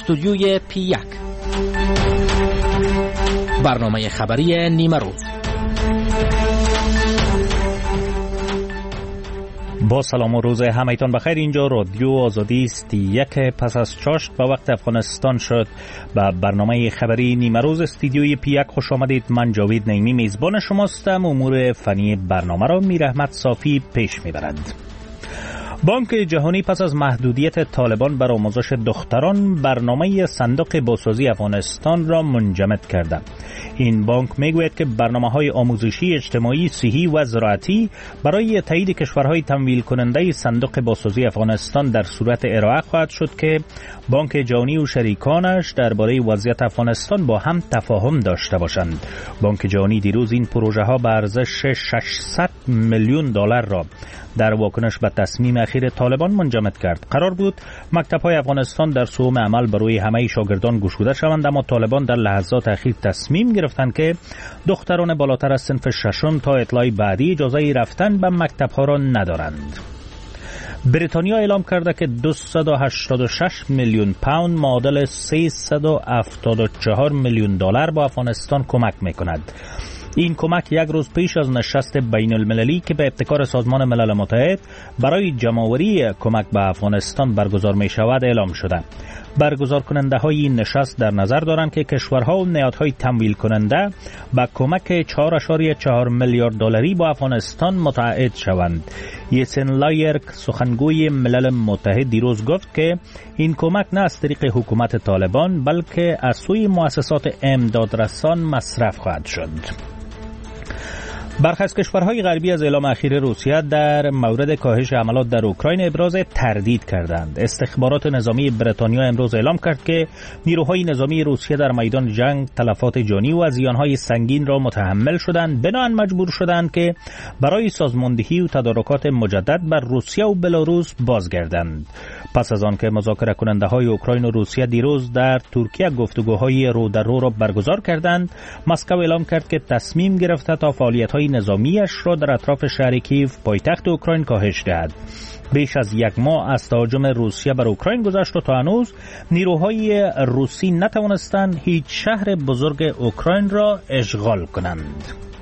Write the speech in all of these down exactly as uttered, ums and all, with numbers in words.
استودیوی پی یک، برنامه خبری نیمه روز. با سلام و روز همایتان بخیر. اینجا رادیو آزادی است. یک پس از چاشت به وقت افغانستان شد. به برنامه خبری نیمه روز استودیوی پی یک خوش آمدید. من جاوید نعیمی میزبان شماستم. امور فنی برنامه را میر احمد صافی پیش میبرند. بانک جهانی پس از محدودیت طالبان بر آموزش دختران برنامه صندوق بازسازی افغانستان را منجمد کرده. این بانک میگوید که برنامه‌های آموزشی، اجتماعی، صحی و زراعتی برای تایید کشورهای تمویل کننده صندوق بازسازی افغانستان در صورت ارائه خواهد شد که بانک جهانی و شریکانش درباره وضعیت افغانستان با هم تفاهم داشته باشند. بانک جهانی دیروز این پروژه ها به ارزش ششصد میلیون دلار را در واکنش به تصمیم اخیر طالبان منجمد کرد. قرار بود مکتب‌های افغانستان در سوم عمل برای همه شاگردان گشوده شوند، اما طالبان در لحظات اخیر تصمیم گرفتند که دختران بالاتر از صنف ششم تا اطلاع بعدی اجازه رفتن به مکتب‌ها را ندارند. بریتانیا اعلام کرده که دویست و هشتاد و شش میلیون پوند معادل سیصد و هفتاد و چهار میلیون دلار با افغانستان کمک می‌کند. این کمک یک روز پیش از نشست بین المللی که به ابتکار سازمان ملل متحد برای جمع‌آوری کمک به افغانستان برگزار می شود اعلام شده. برگزار کننده های این نشست در نظر دارند که کشورها و نهادهای تمویل کننده به کمک چهار ممیز چهار میلیارد دلاری با افغانستان متعهد شوند. یسن لایرک سخنگوی ملل متحد دیروز گفت که این کمک نه از طریق حکومت طالبان بلکه از سوی مؤسسات امدادرسان مصرف خواهد شد. برخی از کشورهای غربی از اعلام اخیر روسیه در مورد کاهش حملات در اوکراین ابراز تردید کردند. استخبارات نظامی بریتانیا امروز اعلام کرد که نیروهای نظامی روسیه در میدان جنگ تلفات جانی و زیانهای سنگین را متحمل شدند، بنابراین مجبور شدند که برای سازماندهی و تدارکات مجدد بر روسیه و بلاروس بازگردند. پس از آن که مذاکره کننده های اوکراین و روسیه دیروز در ترکیه گفتگوهای رو در رو را برگزار کردند، مسکو اعلام کرد که تصمیم گرفته تا فعالیت‌های نظامیش را در اطراف شهر کیف پایتخت اوکراین کاهش دهد. بیش از یک ماه از تهاجم روسیه بر اوکراین گذشت و تا هنوز نیروهای روسی نتوانستند هیچ شهر بزرگ اوکراین را اشغال کنند.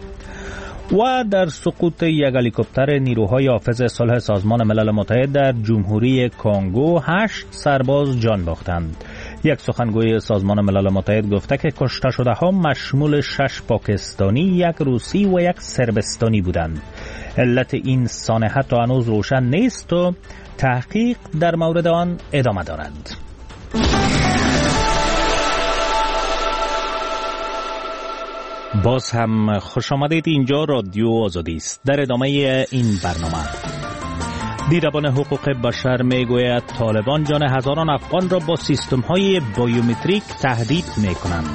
و در سقوط یک هلیکوپتر نیروهای حافظ صلح سازمان ملل متحد در جمهوری کنگو هشت سرباز جان باختند. یک سخنگوی سازمان ملل متحد گفته که کشته شده ها مشمول شش پاکستانی، یک روسی و یک سربستانی بودند. علت این سانحه تا هنوز روشن نیست و تحقیق در مورد آن ادامه دارد. باز هم خوش آمدید. اینجا رادیو آزادی است. در ادامه این برنامه دیدبان حقوق بشر میگوید طالبان جان هزاران افغان را با سیستم های بایومتریک تهدید میکنند.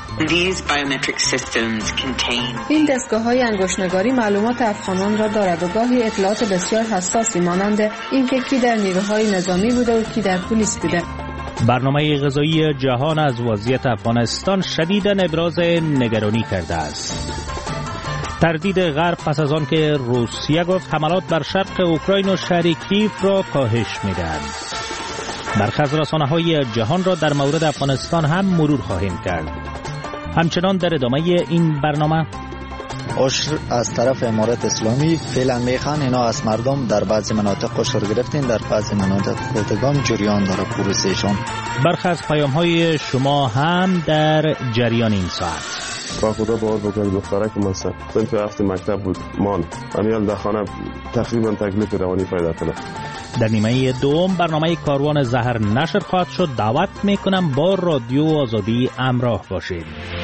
این دستگاه های انگشت‌نگاری معلومات افغانان را دارد و گاهی اطلاعات بسیار حساسی مانند اینکه کی در نیروهای نظامی بوده و کی در پلیس بوده. برنامه غذایی جهان از وضعیت افغانستان شدیداً ابراز نگرانی کرده است. تردید غرب پس از آن که روسیه گفت حملات بر شرق اوکراین و شهر کیف را کاهش می‌دهد. برخی از رسانه‌های جهان را در مورد افغانستان هم مرور خواهیم کرد. همچنان در ادامه این برنامه عشر از طرف امارت اسلامی فعلا میخوان اینا از مردم در بعضی مناطق عشر گرفتین، در بعضی مناطق خودگام جریان داره پروسهشون. برخی از پیام های شما هم در جریان این ساعت. با خدا باور بکنید دخترک مثلا صنف هفت مکتب بود مان امیال در خانه تقریبا تکلیف روانی پیدا کنه. در نیمه دوم برنامه کاروان زهر نشر خواهد شد. دعوت میکنم با رادیو آزادی همراه باشید.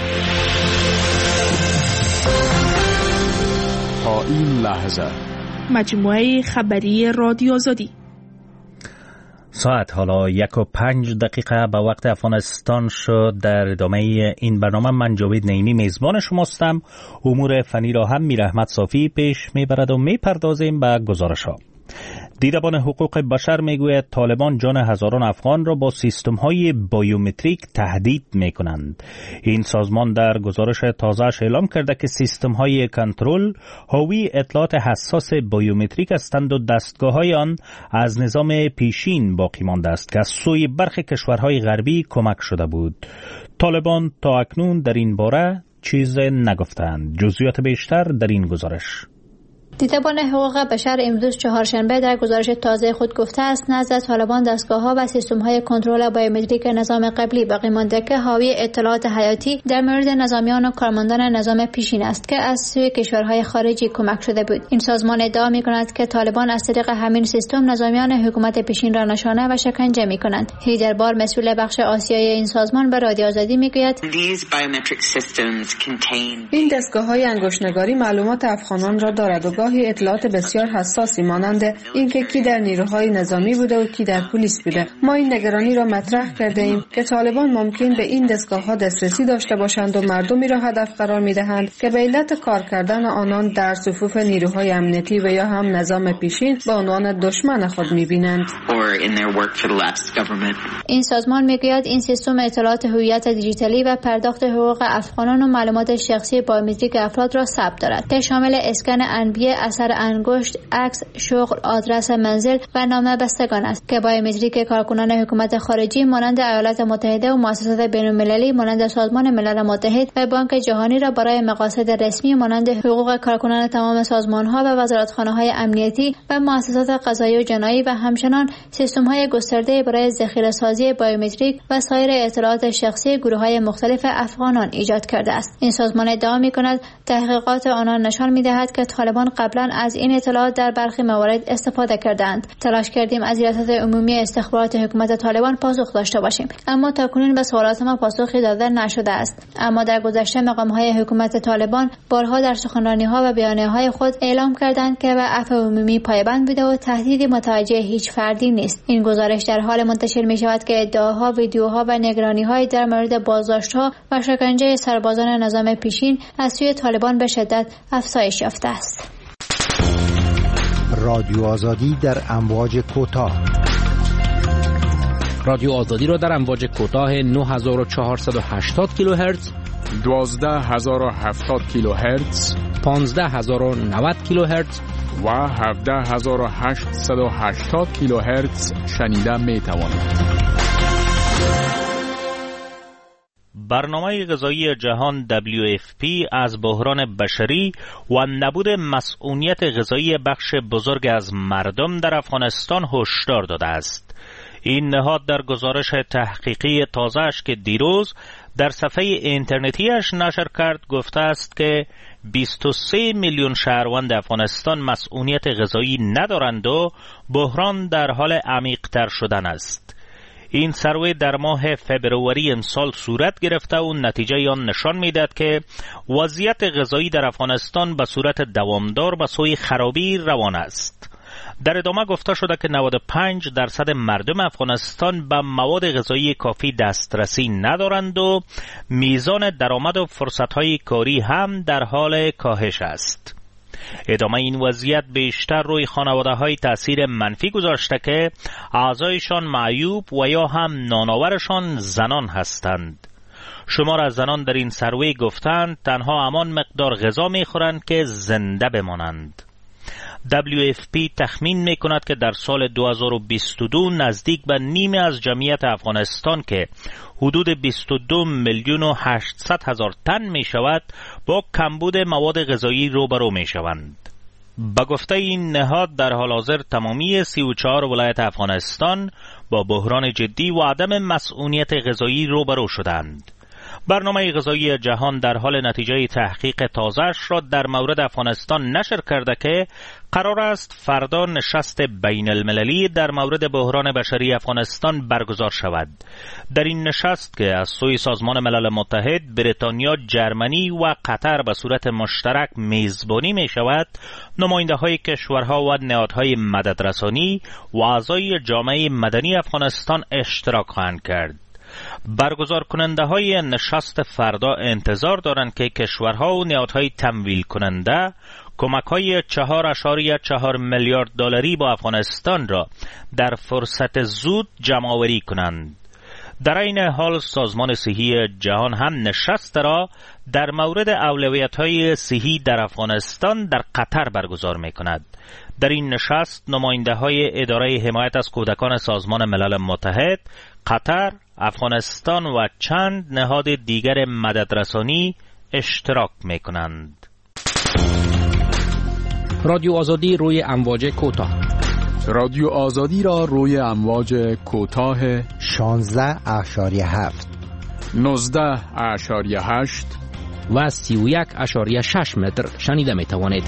تا این لحظه مجموعه خبری رادیو آزادی. ساعت حالا یک و پنج دقیقه به وقت افغانستان شد. در ادامه این برنامه من جاوید نعیمی میزبان شماستم. امور فنی را هم میر احمد صافی پیش میبرد و میپردازیم به گزارش ها. دیدبان حقوق بشر میگوید طالبان جان هزاران افغان را با سیستم‌های بایومتریک تهدید میکنند. این سازمان در گزارش تازه‌اش اعلام کرده که سیستم‌های کنترل حاوی اطلاعات حساس بایومتریک هستند و دستگاه‌های آن از نظام پیشین باقی مانده است که از سوی برخی کشورهای غربی کمک شده بود. طالبان تا اکنون در این باره چیز نگفتند. جزئیات بیشتر در این گزارش. دیدبان حقوق بشر امروز چهارشنبه در گزارش تازه خود گفته است نزد طالبان دستگاه‌ها و سیستم‌های کنترل بایومتریک نظام قبلی باقی مانده که حاوی اطلاعات حیاتی در مورد نظامیان و کارمندان نظام پیشین است که از سوی کشورهای خارجی کمک شده بود. این سازمان ادعا می‌کند که طالبان از طریق همین سیستم نظامیان حکومت پیشین را نشانه و شکنجه می‌کنند. هیدر بار مسئول بخش آسیایی این سازمان به رادیو آزادی می‌گوید این دستگاه‌های انگشت‌نگاری معلومات افغانان را دارد و گاهی اطلاعات بسیار حساسی مانند اینکه کی در نیروهای نظامی بوده و کی در پلیس بوده. ما این نگرانی را مطرح کرده ایم که طالبان ممکن به این دستگاه‌ها دسترسی داشته باشند و مردمی را هدف قرار می‌دهند که به علت کار کردن آنان در صفوف نیروهای امنیتی و یا هم نظام پیشین به عنوان دشمن خود می‌بینند. این سازمان می‌گوید این سیستم اطلاعات هویت دیجیتالی و پرداخت حقوق افغانان و معلومات شخصی بایومتریک افراد را ثبت دارد که شامل اسکن انبیه، اثر انگشت، عکس، شغل، آدرس منزل و نام بستگان است که بایومتریک کارکنان حکومت خارجی مانند ایالات متحده و مؤسسات بین‌المللی مانند سازمان ملل متحد و بانک جهانی را برای مقاصد رسمی مانند حقوق کارکنان تمام سازمان‌ها و وزارتخانه‌های امنیتی و مؤسسات قضایی و جنایی و همچنان سیستم‌های گسترده برای ذخیره‌سازی بایومتریک و سایر اطلاعات شخصی گروه‌های مختلف افغانان ایجاد کرده است. این سازمان ادعا می‌کند تحقیقات آنان نشان می‌دهد که طالبان قبلا از این اطلاعات در برخی موارد استفاده کردند. تلاش کردیم از ریاست عمومی استخبارات حکومت طالبان پاسخ داشته باشیم، اما تاکنون به سوالات ما پاسخی داده نشده است. اما در گذشته مقام‌های حکومت طالبان بارها در سخنرانی‌ها و بیانیه‌های خود اعلام کردند که به عفو عمومی پایبند بوده و تهدیدی متوجه هیچ فردی نیست. این گزارش در حال منتشر می‌شود که ادعاها، ویدیوها و نگرانی‌های در مورد بازداشت‌ها و شکنجه سربازان نظام پیشین از سوی طالبان به شدت افزایش یافته است. رادیو آزادی در امواج کوتاه. رادیو آزادی را در امواج کوتاه نه هزار و چهارصد و هشتاد کیلوهرتز، دوازده هزار و هفتاد کیلوهرتز، پانزده هزار و نود کیلوهرتز و هفده هزار و هشتصد و هشتاد کیلوهرتز شنیده می توانید. برنامه غذایی جهان دبلیو اف پی از بحران بشری و نبود مسئولیت غذایی بخش بزرگ از مردم در افغانستان هشدار داده است. این نهاد در گزارش تحقیقی تازه‌اش که دیروز در صفحه اینترنتیش نشر کرد گفته است که بیست و سه میلیون شهروند افغانستان مسئولیت غذایی ندارند و بحران در حال عمیق‌تر شدن است. این سروی در ماه فبروری امسال صورت گرفته و نتیجه آن نشان می‌دهد که وضعیت غذایی در افغانستان به صورت دوامدار به سوی خرابی روان است. در ادامه گفته شده که نود و پنج درصد مردم افغانستان به مواد غذایی کافی دسترسی ندارند و میزان درآمد و فرصت‌های کاری هم در حال کاهش است. ادامه این وضعیت بیشتر روی خانواده‌های تأثیر منفی گذاشته که اعضایشان معیوب و یا هم نانآورشان زنان هستند. شمار از زنان در این سروی گفتند تنها همان مقدار غذا می‌خورند که زنده بمانند. دبلیو اف پی تخمین می‌کند که در سال دو هزار و بیست و دو نزدیک به نیمه از جمعیت افغانستان که حدود بیست و دو میلیون و هشتصد هزار تن می‌شود با کمبود مواد غذایی روبرو می‌شوند. به گفته این نهاد در حال حاضر تمامی سی و چهار ولایت افغانستان با بحران جدی و عدم مسئولیت غذایی روبرو شدند. برنامه غذایی جهان در حال نتیجه تحقیق تازه‌اش را در مورد افغانستان نشر کرده که قرار است فردا نشست بین المللی در مورد بحران بشری افغانستان برگزار شود. در این نشست که از سوی سازمان ملل متحد، بریتانیا، جرمنی و قطر به صورت مشترک میزبانی می شود، نماینده های کشورها و نهادهای مددرسانی و اعضای جامعه مدنی افغانستان اشتراک خواهند کرد. برگزار کننده های نشست فردا انتظار دارند که کشورها و نهادهای تمویل کننده کمک‌های چهار اشاریه چهار میلیارد دلاری با افغانستان را در فرصت زود جمع‌آوری کنند. در این حال سازمان صحی جهان هم نشست را در مورد اولویت‌های صحی در افغانستان در قطر برگزار می‌کند. در این نشست نماینده‌های اداره حمایت از کودکان سازمان ملل متحد، قطر، افغانستان و چند نهاد دیگر مددرسانی اشتراک می‌کنند. رادیو آزادی روی امواج کوتاه. رادیو آزادی را روی امواج کوتاه شانزده اشاریه هفت، نوزده اشاریه هشت و سی و یک اشاریه شش متر شنیده می توانید.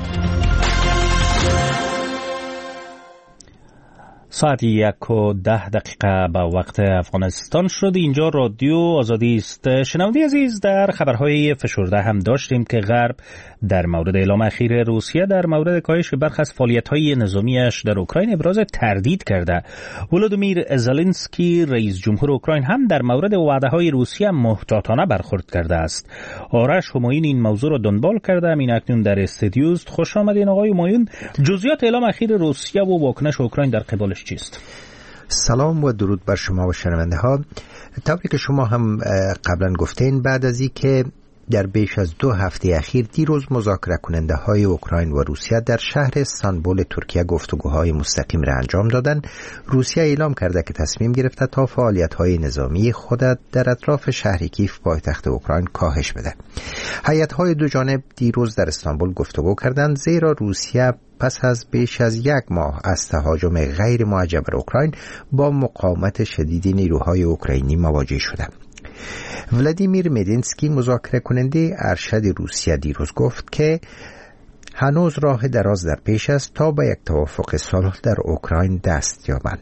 ساعت یک و ده دقیقه به وقت افغانستان شد. اینجا رادیو آزادی است. شنونده عزیز، در خبرهای فشرده هم داشتیم که غرب در مورد اعلام اخیر روسیه در مورد کاهش برخی از فعالیت‌های نظامیش در اوکراین ابراز تردید کرده. ولودیمیر زلنسکی رئیس جمهور اوکراین هم در مورد وعده‌های روسیه محتاطانه برخورد کرده است. آرش همایون این موضوع را دنبال کرده. این اکنون در استودیو است. خوش آمدین آقای همایون. جزئیات اعلام اخیر روسیه و واکنش اوکراین در قبالش چیست؟ سلام و درود بر شما و شنونده ها. طوری که شما هم قبلا گفتین، بعد از این که در بیش از دو هفته اخیر دیروز مذاکره کننده های اوکراین و روسیه در شهر استانبول ترکیه گفتگوهای مستقیم را انجام دادند، روسیه اعلام کرده که تصمیم گرفته تا فعالیت های نظامی خود در اطراف شهر کیف پایتخت اوکراین کاهش بده. هیئت های دو جانب دیروز در استانبول گفتگو کردند، زیرا روسیه پس از بیش از یک ماه از تهاجم غیر موجه بر اوکراین با مقاومت شدید نیروهای اوکراینی مواجه شده. ولادیمیر مدینسکی مذاکره کننده ارشد روسیه دیروز گفت که هنوز راه دراز در پیش است تا به یک توافق صلح در اوکراین دست یابند.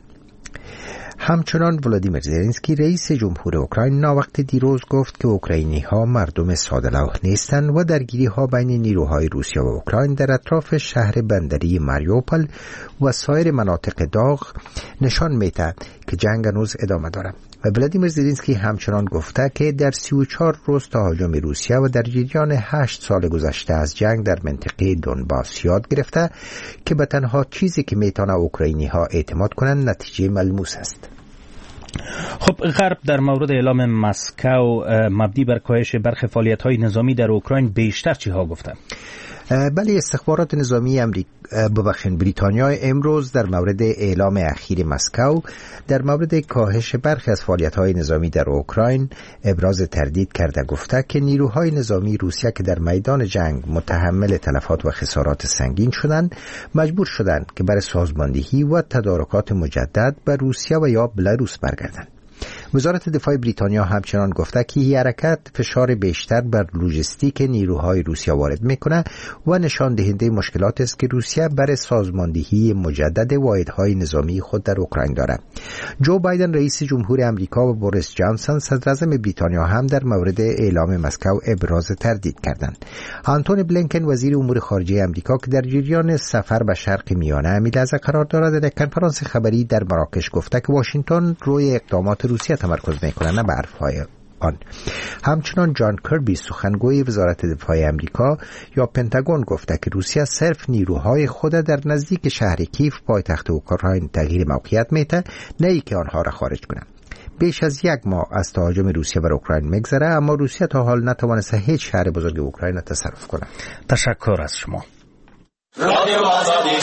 همچنان ولادیمیر زلنسکی رئیس جمهور اوکراین ناوقت دیروز گفت که اوکراینی ها مردم ساده‌لوح نیستند و درگیری ها بین نیروهای روسیه و اوکراین در اطراف شهر بندری ماریوپول و سایر مناطق داغ نشان می‌دهد که جنگ هنوز ادامه دارد. و ولادیمیر زلنسکی همچنان گفته که در سی و چهار روز تهاجم روسیه و در جریان هشت سال گذشته از جنگ در منطقه دونباس یاد گرفته که به تنها چیزی که میتونه اوکراینی ها اعتماد کنند نتیجه ملموس است. خب غرب در مورد اعلام مسکو مبنی بر کاهش برخی فعالیت‌های نظامی در اوکراین بیشتر چی ها گفته؟ بله، استخبارات نظامی امریکا ببخشید بریتانیا امروز در مورد اعلام اخیر مسکو در مورد کاهش برخی از فعالیت‌های نظامی در اوکراین ابراز تردید کرده، گفته که نیروهای نظامی روسیه که در میدان جنگ متحمل تلفات و خسارات سنگین شدند، مجبور شدند که برای سازماندهی و تدارکات مجدد به روسیه و یا بلاروس برگردند. وزارت دفاع بریتانیا همچنان گفته که این حرکت فشار بیشتر بر لوجستیک نیروهای روسیه وارد میکنه و نشان دهنده مشکلات است که روسیه برای سازماندهی مجدد واحدهای نظامی خود در اوکراین دارد. جو بایدن رئیس جمهور امریکا و بوریس جانسون صدر اعظم بریتانیا هم در مورد اعلام مسکو ابراز تردید کردند. آنتونی بلینکن وزیر امور خارجه امریکا که در جریان سفر به شرق میانه امیلازه قرار دارد، در کنفرانس خبری در مراکش گفته که واشنگتن روی اقدامات روسیه تمرکز میکنه، نه بر حرفهای آن. همچنان جان کربی سخنگوی وزارت دفاع امریکا یا پنتاگون گفته که روسیه صرف نیروهای خود در نزدیک شهر کیف پایتخت اوکراین تغییر موقعیت میده، نه ای که آنها را خارج کنه. بیش از یک ماه از تهاجم روسیه بر اوکراین میگذره، اما روسیه تا حال نتوانسته هیچ شهر بزرگ اوکراین را تصرف کنه. تشکر از شما. رادیو آزادی.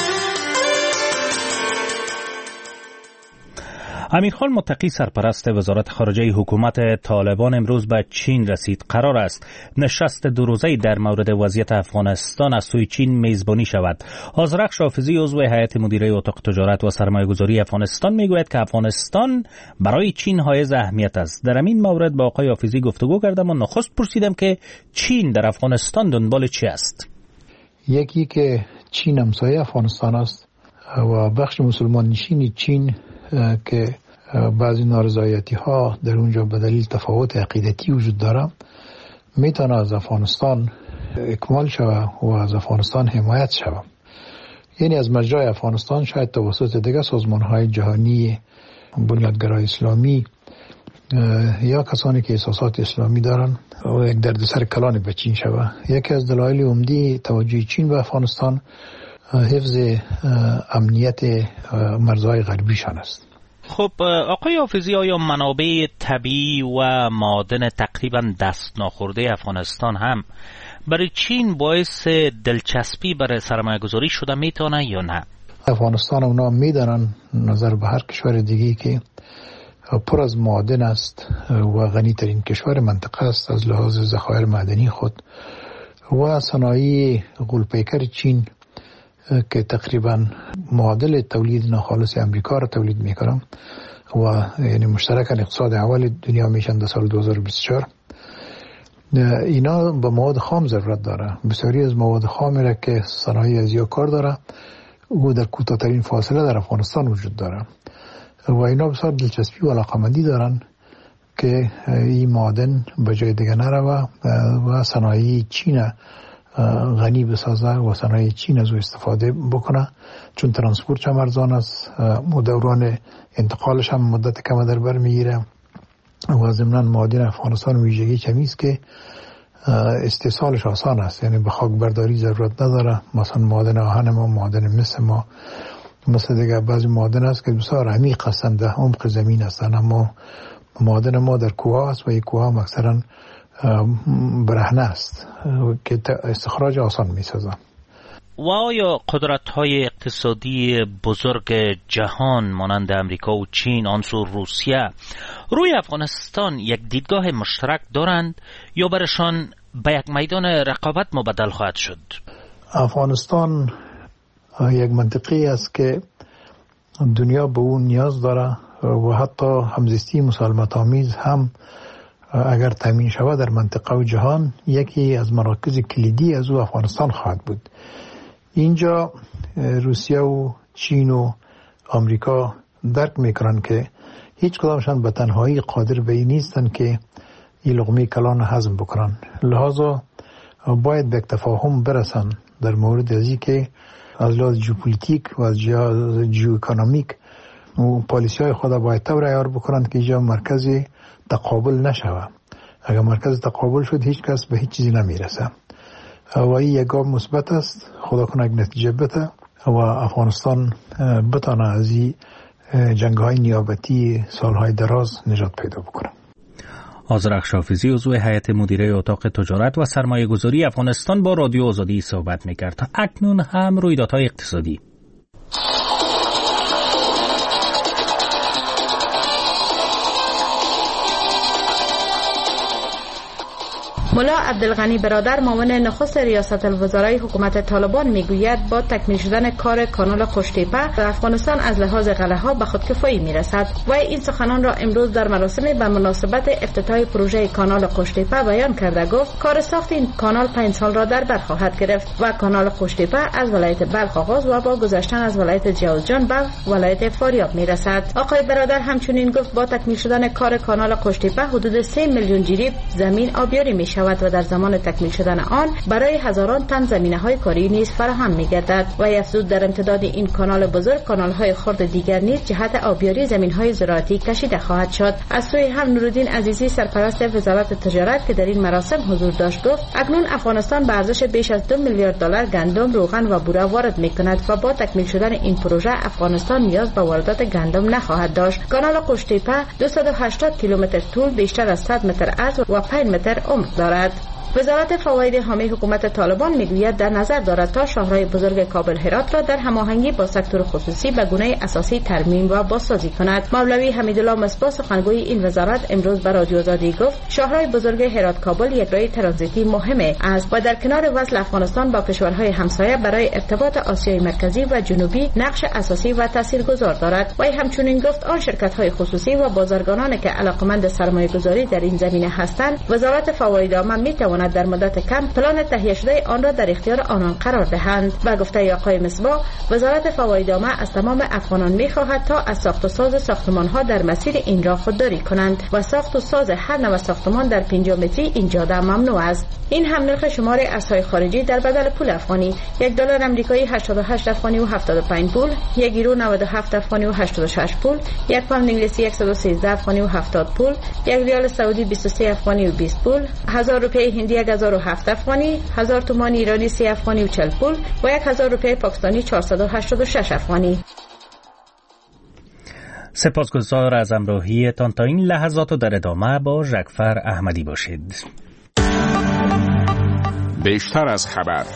امیرخان متقی سرپرست وزارت خارجه حکومت طالبان امروز به چین رسید. قرار است نشست دو روزه‌ای در مورد وضعیت افغانستان از سوی چین میزبانی شود. آذرخش حافظی عضو هیئت مدیره اتاق تجارت و سرمایه‌گذاری افغانستان میگوید که افغانستان برای چین حائز اهمیت است. در این مورد با آقای حافظی گفتگو کردم و نخست پرسیدم که چین در افغانستان دنبال چی است؟ یکی که چین همسایه افغانستان است و بخش مسلمان نشین چین که بعضی نارضایتی ها در اونجا به دلیل تفاوت عقیدتی وجود داره میتونه از افغانستان اکمال شود و از افغانستان حمایت شود. یعنی از مجرای افغانستان شاید توسط دیگر سازمان های جهانی بنیادگرای اسلامی یا کسانی که احساسات اسلامی دارن و یک دردسر کلان به چین شود. یکی از دلایل عمده توجه چین به افغانستان حفظ امنیت مرزهای غربیشان است. خب آقای حافظی، آیا منابع طبیعی و معادن تقریبا دست ناخورده افغانستان هم برای چین باعث دلچسپی برای سرمایه گذاری شده میتونه یا نه؟ افغانستان اونا میدانن نظر به هر کشور دیگی که پر از معادن است و غنی ترین کشور منطقه است از لحاظ ذخایر معدنی خود و صنایع غول‌پیکر چین که تقریبا معادل تولید ناخالص امریکا را تولید میکنم و یعنی مشترکاً اقتصاد اول دنیا میشن در سال دو هزار و بیست و چهار. اینا به مواد خام ضرورت داره. بسیاری از مواد خامی را که صنایع ازیا کار داره او در کوتاه‌ترین فاصله در افغانستان وجود داره و اینا بسیار دلچسپی و علاقمندی دارن که این معادن به جای دیگه نروه و صنایع چین غنی بسازه و صنایع چین از او استفاده بکنه، چون ترانسپورت هم ارزان است، دوران انتقالش هم مدت کم در بر میگیره و ضمناً معادن افغانستان ویژگی چمی است که استحصالش آسان است، یعنی به خاک برداری ضرورت نداره. مثلا معادن آهن ما، معادن مس ما، مثل دیگه بعضی معادن است که بسیار عمیق هستند، در عمق زمین هستند، اما معادن ما در کوه است و این کوه هم اکثرا برهنه است که استخراج آسان می سازن. و آیا قدرت‌های اقتصادی بزرگ جهان مانند امریکا و چین آنسو روسیه روی افغانستان یک دیدگاه مشترک دارند یا برشان به یک میدان رقابت مبدل خواهد شد؟ افغانستان یک منطقه است که دنیا به اون نیاز داره و حتی همزیستی مسالمت آمیز هم اگر تامین شود در منطقه و جهان یکی از مراکز کلیدی از او افغانستان خواهد بود. اینجا روسیه و چین و آمریکا درک میکنن که هیچ کدامشان به تنهایی قادر به این نیستن که این لقمه کلان هضم بکنن، لحاظا باید به تفاهم برسن در مورد ازی که از لحاظ ژئوپلیتیک و از ژئواکونومیک و پالیسی های خود باید طور عیار بکنن که اینجا مرکز تقابل نشوه. اگر مرکز تقابل شد هیچ کس به هیچ چیزی نمیرسه و این یک گام مثبت است. خدا کنه یک نتیجه بده و افغانستان بتانه از این جنگ های نیابتی سالهای دراز نجات پیدا بکنه. آذرخش حافظی عضو هیئت مدیره اتاق تجارت و سرمایه گذاری افغانستان با رادیو آزادی صحبت میکرد. اکنون هم رویدادهای اقتصادی. ملا عبدالغنی برادر معاون نخست ریاست الوزرای حکومت طالبان میگوید با تکمیل شدن کار کانال قشتیپه افغانستان از لحاظ غله‌ها به خودکفایی میرسد و این سخنان را امروز در مراسم به مناسبت افتتاح پروژه کانال قشتیپه بیان کرده. گفت کار ساخت این کانال پنج سال را در بر خواهد گرفت و کانال قشتیپه از ولایت بلخ آغاز و با گذشتن از ولایت جوزجان به ولایت فاریاب میرسد. آقای برادر همچنین گفت با تکمیل شدن کار کانال قشتیپه حدود سه میلیون جریب زمین آبیاری میشود و در زمان تکمیل شدن آن برای هزاران تن زمینه‌های کاری نیز فراهم می‌گردد و افزود در امتداد این کانال بزرگ کانال‌های خرد دیگر نیز جهت آبیاری زمین‌های زراعتی کشیده خواهد شد. از سوی هم نورالدین عزیزی سرپرست وزارت تجارت که در این مراسم حضور داشت گفت اکنون افغانستان به ارزش بیش از دو میلیارد دلار گندم، روغن و بوره وارد می‌کند و با تکمیل شدن این پروژه افغانستان نیاز به واردات گندم نخواهد داشت. کانال قشتیپه دویست و هشتاد کیلومتر طول، بیشتر از صد متر عرض و پنج متر عمق دارد. وزارت فواید حامی حکومت طالبان میگوید در نظر دارد تا شاهراه بزرگ کابل هرات را در هماهنگی با سکتور خصوصی به گونه اساسی ترمیم و بازسازی کند. مولوی حمیدالله مصباح سخنگوی این وزارت امروز به رادیو آزادی گفت شاهراه بزرگ هرات کابل یک راه ترانزیتی مهم است و در کنار وصل افغانستان با کشورهای همسایه برای ارتباط آسیای مرکزی و جنوبی نقش اساسی و تاثیرگذار دارد. و همچنین گفت آن شرکت‌های خصوصی و بازرگانانی که علاقمند سرمایه‌گذاری در این زمینه هستند وزارت فواید عامه می‌تواند میتواند در مدت کم پلان تهیه شده آن را در اختیار آنان قرار دهند. و گفته آقای مصباح، وزارت فوایدنامه از تمام افغانان میخواهد تا از ساخت و ساز ساختمان ها در مسیر اینجا خودداری کنند و ساخت و ساز هر نوع ساختمان در پنجاه متری این جاده ممنوع است. این هم نرخ شمار ارزهای خارجی در بدل پول افغانی: یک دلار آمریکایی هشتاد و هشت افغانی و هفتاد و پنج پول، یک یورو نود و هفت افغانی و هشتاد و شش پول، یک پوند انگلیسی صد و سیزده افغانی و هفتاد پول، یک ریال سعودی بیست و سه افغانی و بیست پول، هزار روپیه هندی هزار و هفت افغانی، هزار تومان ایرانی سه افغانی و چهل پول و یک هزار روپیه پاکستانی چهارصد و هشتاد و شش افغانی. سپاسگزار از همراهیتان. تا این لحظات و در ادامه با ژکفر احمدی باشید. بیشتر از خبر.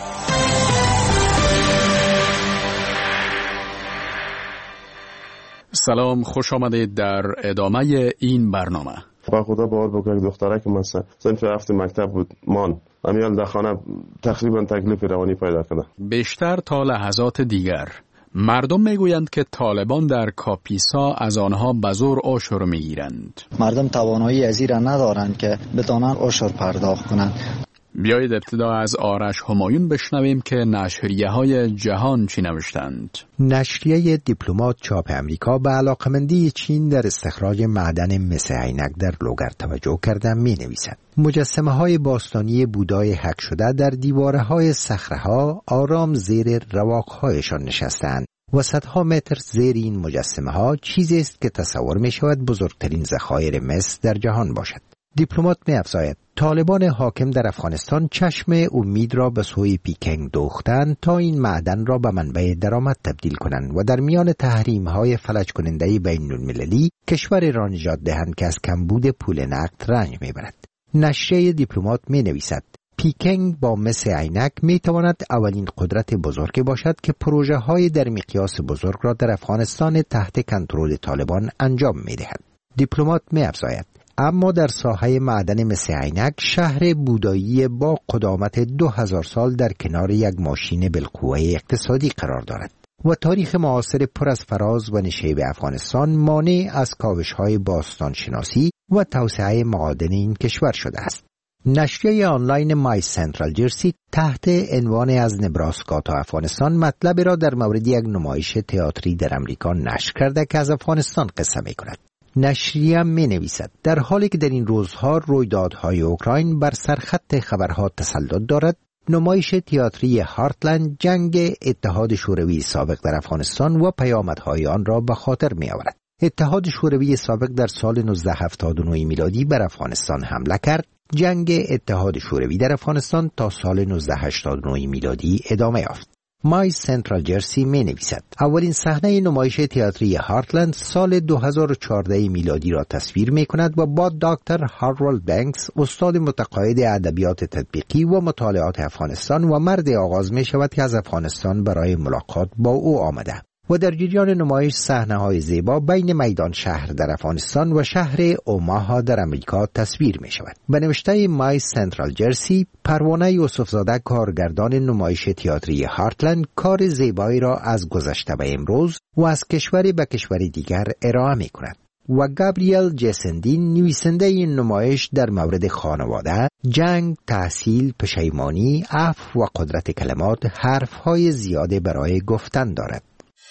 سلام، خوش آمدید در ادامه این برنامه. با خدا باور بکنید دختره که من صنف هفت مکتب بود مان امیال در خانه تقریبا تکلیف روانی پیدا کرده. بیشتر تا لحظات دیگر مردم میگویند که طالبان در کاپیسا از آنها به زور عشر میگیرند. مردم توانایی از این را ندارند که بتوانند عشر پرداخت کنند. بیایید ابتدا از آرش همایون بشنویم که نشریه های جهان چی نوشتند. نشریه دیپلمات چاپ امریکا به علاقمندی چین در استخراج معدن مس عینک در لوگر توجه کرده می نویسد. مجسمه های باستانی بودای حک شده در دیواره های صخره ها آرام زیر رواق هایشان نشستند و صدها متر زیر این مجسمه ها چیزی است که تصور می شود بزرگترین ذخایر مس در جهان باشد. دیپلمات می افزاید طالبان حاکم در افغانستان چشم امید را به سوی پیکنگ دوختند تا این معدن را به منبع درآمد تبدیل کنند و در میان تحریم‌های فلج کننده بین المللی کشور را نجات دهند که از کمبود پول نقد رنج میبرد. نشریه دیپلمات می نویسد پیکنگ با مس عینک می تواند اولین قدرت بزرگی باشد که پروژه های در مقیاس بزرگ را در افغانستان تحت کنترل طالبان انجام می دهد. دیپلمات می افزاید اما در ساحه معدن مس عینک شهر بودایی با قدامت دو هزار سال در کنار یک ماشین بالقوه اقتصادی قرار دارد و تاریخ معاصر پر از فراز و نشیب افغانستان مانع از کاوش‌های باستان شناسی و توسعه معادن این کشور شده است. نشریه آنلاین مای سنترال جرسی تحت عنوان از نبراسکا تا افغانستان مطلب را در مورد یک نمایش تئاتری در امریکا نشر کرده که از افغانستان قصه می‌کند. نشریه می نویسد در حالی که در این روزها رویدادهای اوکراین بر سرخط خبرها تسلط دارد، نمایش تئاتری هارتلند جنگ اتحاد شوروی سابق در افغانستان و پیامدهای آن را به خاطر می آورد. اتحاد شوروی سابق در سال نوزده هفتاد و نه میلادی بر افغانستان حمله کرد. جنگ اتحاد شوروی در افغانستان تا سال نوزده هشتاد و نه میلادی ادامه یافت. مای سنترال جرسی می نویسد اولین صحنه نمایش تئاتری هارتلند سال دو هزار و چهارده میلادی را تصویر می کند و با دکتر هارولد بنکس استاد متقاعد ادبیات تطبیقی و مطالعات افغانستان و مرد آغاز می شود که از افغانستان برای ملاقات با او آمده و در جریان نمایش صحنه‌های زیبا بین میدان شهر در افغانستان و شهر اوماها در امریکا تصویر می شود. به نوشته مای سنترال جرسی، پروانه یوسفزاده کارگردان نمایش تئاتری هارتلند کار زیبایی را از گذشته به امروز و از کشوری به کشور دیگر ارائه می کند. و گابریل جسندین نویسنده این نمایش در مورد خانواده، جنگ، تحصیل، پشیمانی، عفو و قدرت کلمات حرفهای زیاده برای گفتن دارد.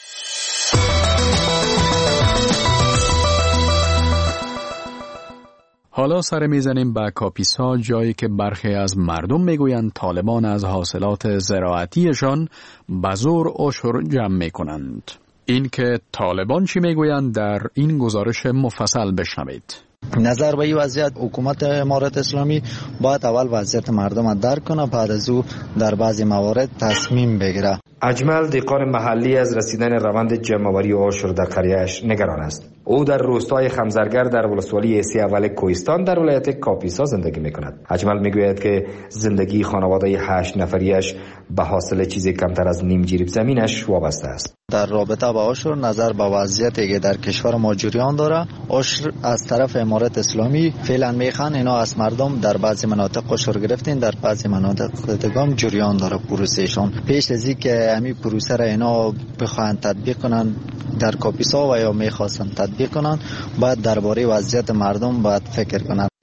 حالا سر میزنیم به کاپیسا، جایی که برخی از مردم میگویند طالبان از حاصلات زراعتیشان به زور عشر جمع میکنند. این که طالبان چی میگویند در این گزارش مفصل بشنوید. نظر به این وضعیت حکومت امارت اسلامی باید اول وضعیت مردم درک کنه، بعد از او در بعضی موارد تصمیم بگیره. اجمل دهقان محلی از رسیدن روند جمع‌آوری عشر در قریه‌اش نگران است. او در روستای خمزرگر در ولسوالی سی اول کوهستان در ولایت کاپیسا زندگی می‌کند. اجمل می‌گوید که زندگی خانواده هشت نفریش به حاصل چیزی کمتر از نیم جریب زمینش وابسته است. در رابطه با عشر نظر به وضعیتی که در کشور ما جریان داره، عشر از طرف امارت اسلامی فعلا میخوان اینا از مردم در بعضی مناطق عشر گرفتین، در بعضی مناطق دیگه جریان داره پروسهشون. پیش از اینکه همین پروسه را اینا بخواهند تطبیق کنن در کاپیسا و یا میخواستن تطبیق کنن، باید درباره وضعیت مردم باید فکر کنن.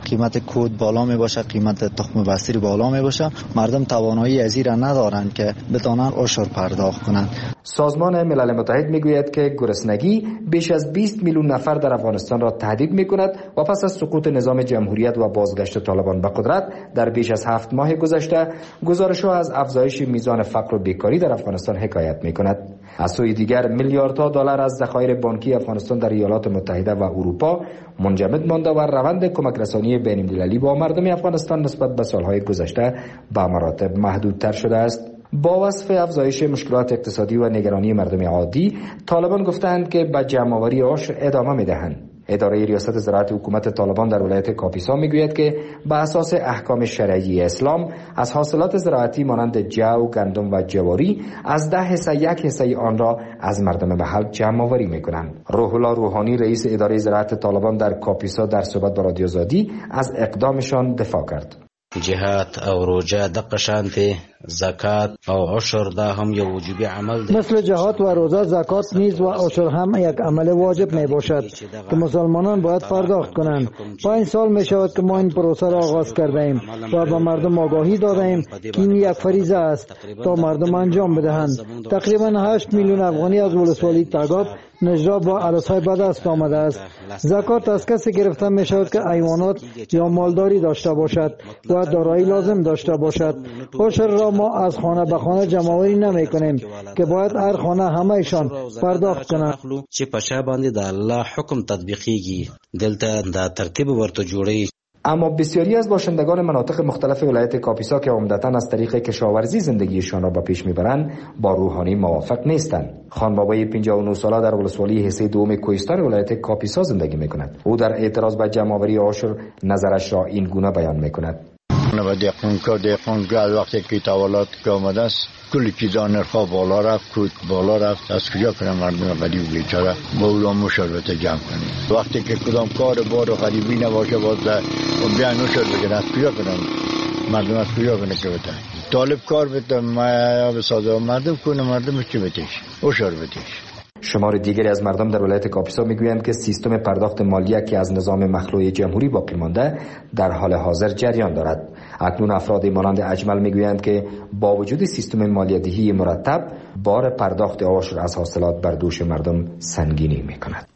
قیمت کود بالا می باشه، قیمت تخم بستری بالا می باشه، مردم توانایی از این ندارند که بتونن عشر پرداخت کنند. سازمان ملل متحد میگوید که گرسنگی بیش از بیست میلیون نفر در افغانستان را تهدید میکند و پس از سقوط نظام جمهوریت و بازگشت طالبان به قدرت در بیش از هفت ماه گذشته گزارش‌ها از افزایش میزان فقر و بیکاری در افغانستان حکایت میکند. از سوی دیگر میلیاردها دلار از ذخایر بانکی افغانستان در ایالات متحده و اروپا منجمد مانده و روند کمک رسانی بین‌المللی با مردم افغانستان نسبت به سالهای گذشته به مراتب محدودتر شده است. با وصف افزایش مشکلات اقتصادی و نگرانی مردم عادی، طالبان گفتند که به جمع‌آوری عشر ادامه می‌دهند. اداره ریاست زراعت حکومت طالبان در ولایت کاپیسا میگوید که به اساس احکام شرعی اسلام از حاصلات زراعتی مانند جو، گندم و جواری از ده حصه یک حصه آن را از مردم محل جمع آوری میکنند. روح الله روحانی رئیس اداره زراعت طالبان در کاپیسا در صحبت با رادیو آزادی از اقدامشان دفاع کرد. جهات او روجه دقه شانتی زکات او عشر دا هم یو وجوبی عمل ده. مثل جهات و روزه، زکات نیز و عشر هم یک عمل واجب می باشد که مسلمانان باید پرداخت کنند. پنج سال می شود که ما این پروسه را آغاز کرده ایم و به مردم آگاهی داده ایم که این یک فریضه است تا مردم انجام بدهند. تقریبا هشت میلیون افغانی از ولسوالی تگاب نجرا با عرصهای به دست آمده است. زکات از کسی گرفته می شود که حیوانات یا مالداری داشته باشد و دارایی لازم داشته باشد. عشر را ما از خانه به خانه جمع‌آوری نمی کنیم که باید هر خانه همه‌شان پرداخت کنند. چې په شا باندې د الله حکم تطبیقیږي دلته د ترتیب ورته جوړي. اما بسیاری از باشندگان مناطق مختلف ولایت کاپیسا که عمدتاً از طریق کشاورزی زندگیشان را به پیش میبرند با روحانی موافق نیستند. خان بابای پنجاه و نه ساله در ولسوالی حصه دوم کوهستان ولایت کاپیسا زندگی میکند. او در اعتراض به جمع‌آوری عشر نظرش را این گونه بیان میکند. و دهقانکار دهقانکار وقتی که تولد که آمده است کلی چیزا نرخا بالا رفت، کود بالا رفت، از کجا کنم مردم غریب بیچاره با اولا مشاربت جمع کنیم. وقتی که کدام کار بار و غریبی نباشه باز بیان نشر بگن از کجا کنم مردم از کجا کنه که بتن طالب کار بتن ما بسازه مردم کنه مردم چی بتیش اشار بتیش. شمار دیگری از مردم در ولایت کاپیسا میگویند که سیستم پرداخت مالیه که از نظام مخلوع جمهوری باقی مانده در حال حاضر جریان دارد. اکنون افراد مانند اجمل میگویند که با وجود سیستم مالیه‌دهی مرتب بار پرداخت عشر از حاصلات بر دوش مردم سنگینی میکند.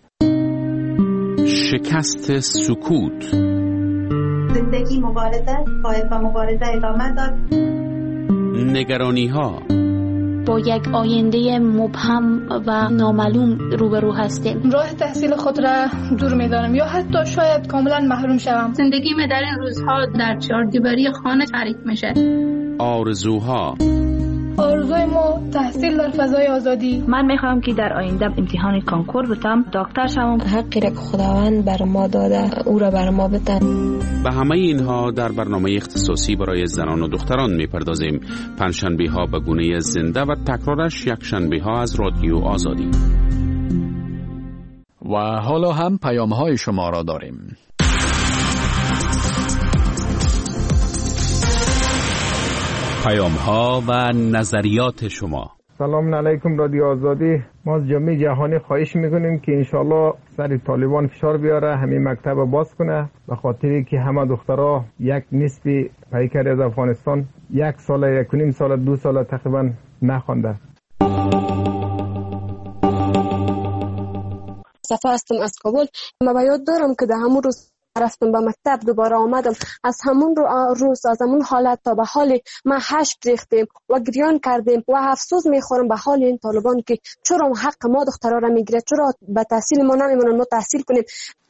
شکست سکوت. زندگی مبارزه، باید به مبارزه ادامه داد. نگرانی ها. با یک آینده مبهم و نامعلوم روبرو هستیم. راه تحصیل خود را دور می‌دانم یا حتی شاید کاملا محروم شوم. زندگی من در این روزها در چهاردیواری خانه تعریف میشه. آرزوها. آرزوی ما تحصیل در فضای آزادی. من میخوام که در آینده امتحان کانکور بتم، دکتر شوم. حقی را که خداوند بر ما داده او را بر ما بتن. به همه اینها در برنامه اختصاصی برای زنان و دختران میپردازیم. پنجشنبه ها به گونه زنده و تکرارش یک شنبه ها از رادیو آزادی. و حالا هم پیام های شما را داریم. پیام ها و نظریات شما. سلام علیکم رادیو آزادی. ما از جامعه جهانی خواهش میکنیم که انشالله سر طالبان فشار بیاره همین مکتب باز کنه، به خاطری که همه دخترها یک نصف پیکر از افغانستان یک سال یک و نیم سال دو سال تقریبا نخوانده. صفا هستم از کابل. من به یاد دارم که در همون روز رفتم به مکتب دوباره آمدم، از همون روز از همون حالت تا به حال ما هشت ریختیم و گریان کردیم و افسوس میخورم به حال این طالبان که چرا حق ما دخترها را میگیره، چرا به تحصیل ما نمیمونن ما تحصیل کنیم.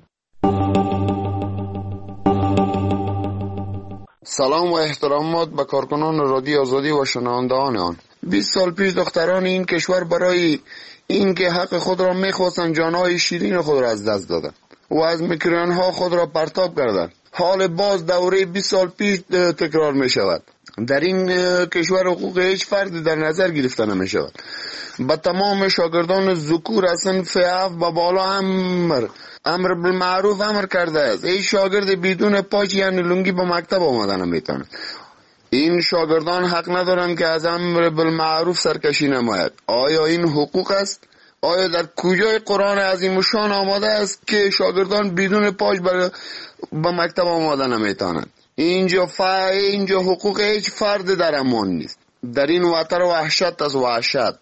سلام و احترامات به کارکنان رادیو آزادی و شنوندگان آن. بیست سال پیش دختران این کشور برای اینکه حق خود را میخواستند جانهای شیرین خود را از دست دادند و از میکروفون ها خود را پرتاب کردند. حال باز دوره بیست سال پیش تکرار می شود. در این کشور حقوق هیچ فردی در نظر گرفته نمی شود. با تمام شاگردان ذکور از صنف اف به بالا امر امر بالمعروف امر کرده است. هیچ شاگرد بدون پاچ یعنی لنگی به مکتب آمده نمیتواند. این شاگردان حق ندارند که از امر بالمعروف سرکشی نماید. آیا این حقوق است؟ آیا در کجای قرآن عظیم و شان آماده است که شاگردان بدون پاش برای به مکتب آماده نمیتونند؟ اینجا ف... اینجا حقوق هیچ فرد در امان نیست. در این وطن وحشت از وحشت.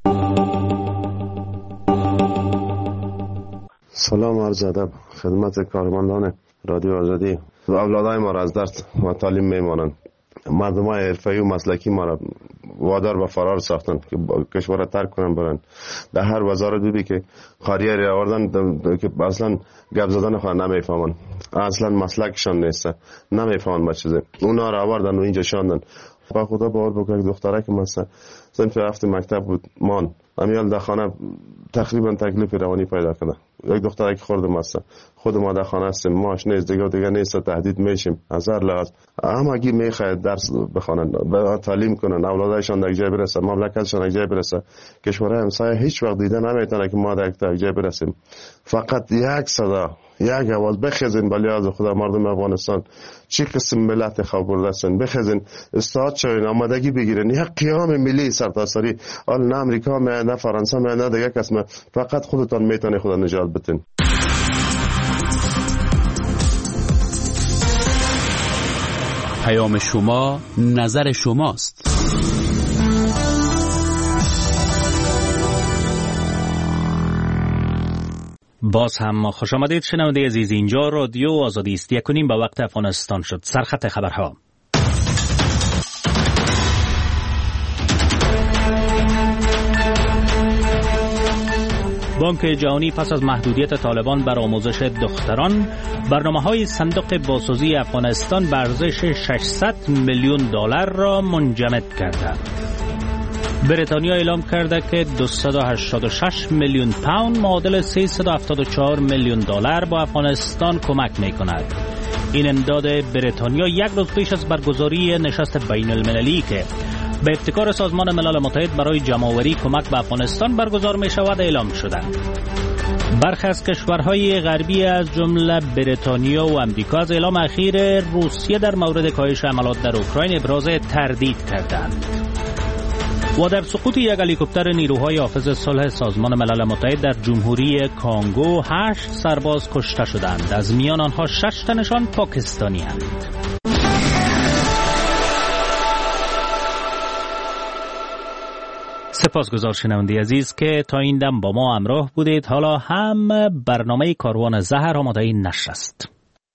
سلام عرض ادب خدمت کارمندان رادیو آزادی. اولادای ما را از درس و تعلیم میمانند. مردم های حرفه‌ای و مسلکی ما را وادار به فرار ساختن که کشور را ترک کنن برن. در هر وزارت ببین که خاریه را آوردن که اصلا گپ زدن خود نمیفهمن، اصلا مسلکشان نیست، نمیفهمن به چیزه. اونا را آوردن و اینجا شاندن. با خدا باور بکنید دختره که مثلا صنف هفت مکتب بود مان امیال در خانه تقریبا تکلیف روانی پیدا کنه. یک دختره که خورده مثلا خود ما در خانه هستیم، ماش نیست دیگه دیگه نیست، تهدید میشیم از هر لحاظ. همگی میخواهد درس بخونن، تعلیم کنن، اولادایشان در جای برسه، مملکتشان در جای برسه. کشور همسایه هیچ وقت دیده نمیتونه که ما در جای برسیم. فقط یک صدا، یک آواز بخیزین به لحاظ خدا مردم افغانستان چی قسم ملت خواب برده هستن، بخیزین استاد شوین، آمادگی بگیرین. یک قیام ملی سرتاسری، حال نه امریکا نه نه فرانسه نه دیگه کس، فقط خودتان میتونه خدا نجات بدین. پیام شما نظر شماست. باز هم خوش آمدید شنونده عزیز. اینجا رادیو آزادی است. یک و نیم به وقت افغانستان شد. سرخط خبرها. بانک جهانی پس از محدودیت طالبان بر آموزش دختران، برنامه‌های صندوق بازسازی افغانستان به ارزش ششصد میلیون دلار را منجمد کرده. بریتانیا اعلام کرده که دویست و هشتاد و شش میلیون پوند معادل سیصد و هفتاد و چهار میلیون دلار با افغانستان کمک می‌کند. این امداد بریتانیا یک روز پیش از برگزاری نشست بین المللی که به ابتکار سازمان ملل متحد برای جمع‌آوری کمک به افغانستان برگزار می‌شود اعلام شده. برخی از کشورهای غربی از جمله بریتانیا و امریکا از اعلام اخیر روسیه در مورد کاهش حملات در اوکراین ابراز تردید کردند. و در سقوط یک هلیکوپتر نیروهای حافظ صلح سازمان ملل متحد در جمهوری کانگو هشت سرباز کشته شدند. از میان آنها شش تنشان پاکستانی اند. سپاسگزار شنونده عزیز که تا این دم با ما همراه بودید. حالا هم برنامه کاروان زهر آماده نشر است.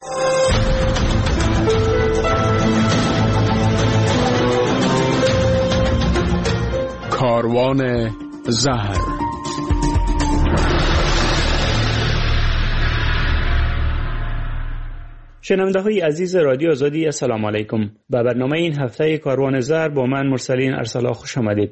کاروان زهر. شنونده های عزیز رادیو آزادی، السلام علیکم. به برنامه این هفته کاروان زهر با من مرسلین ارسلا خوش آمدید.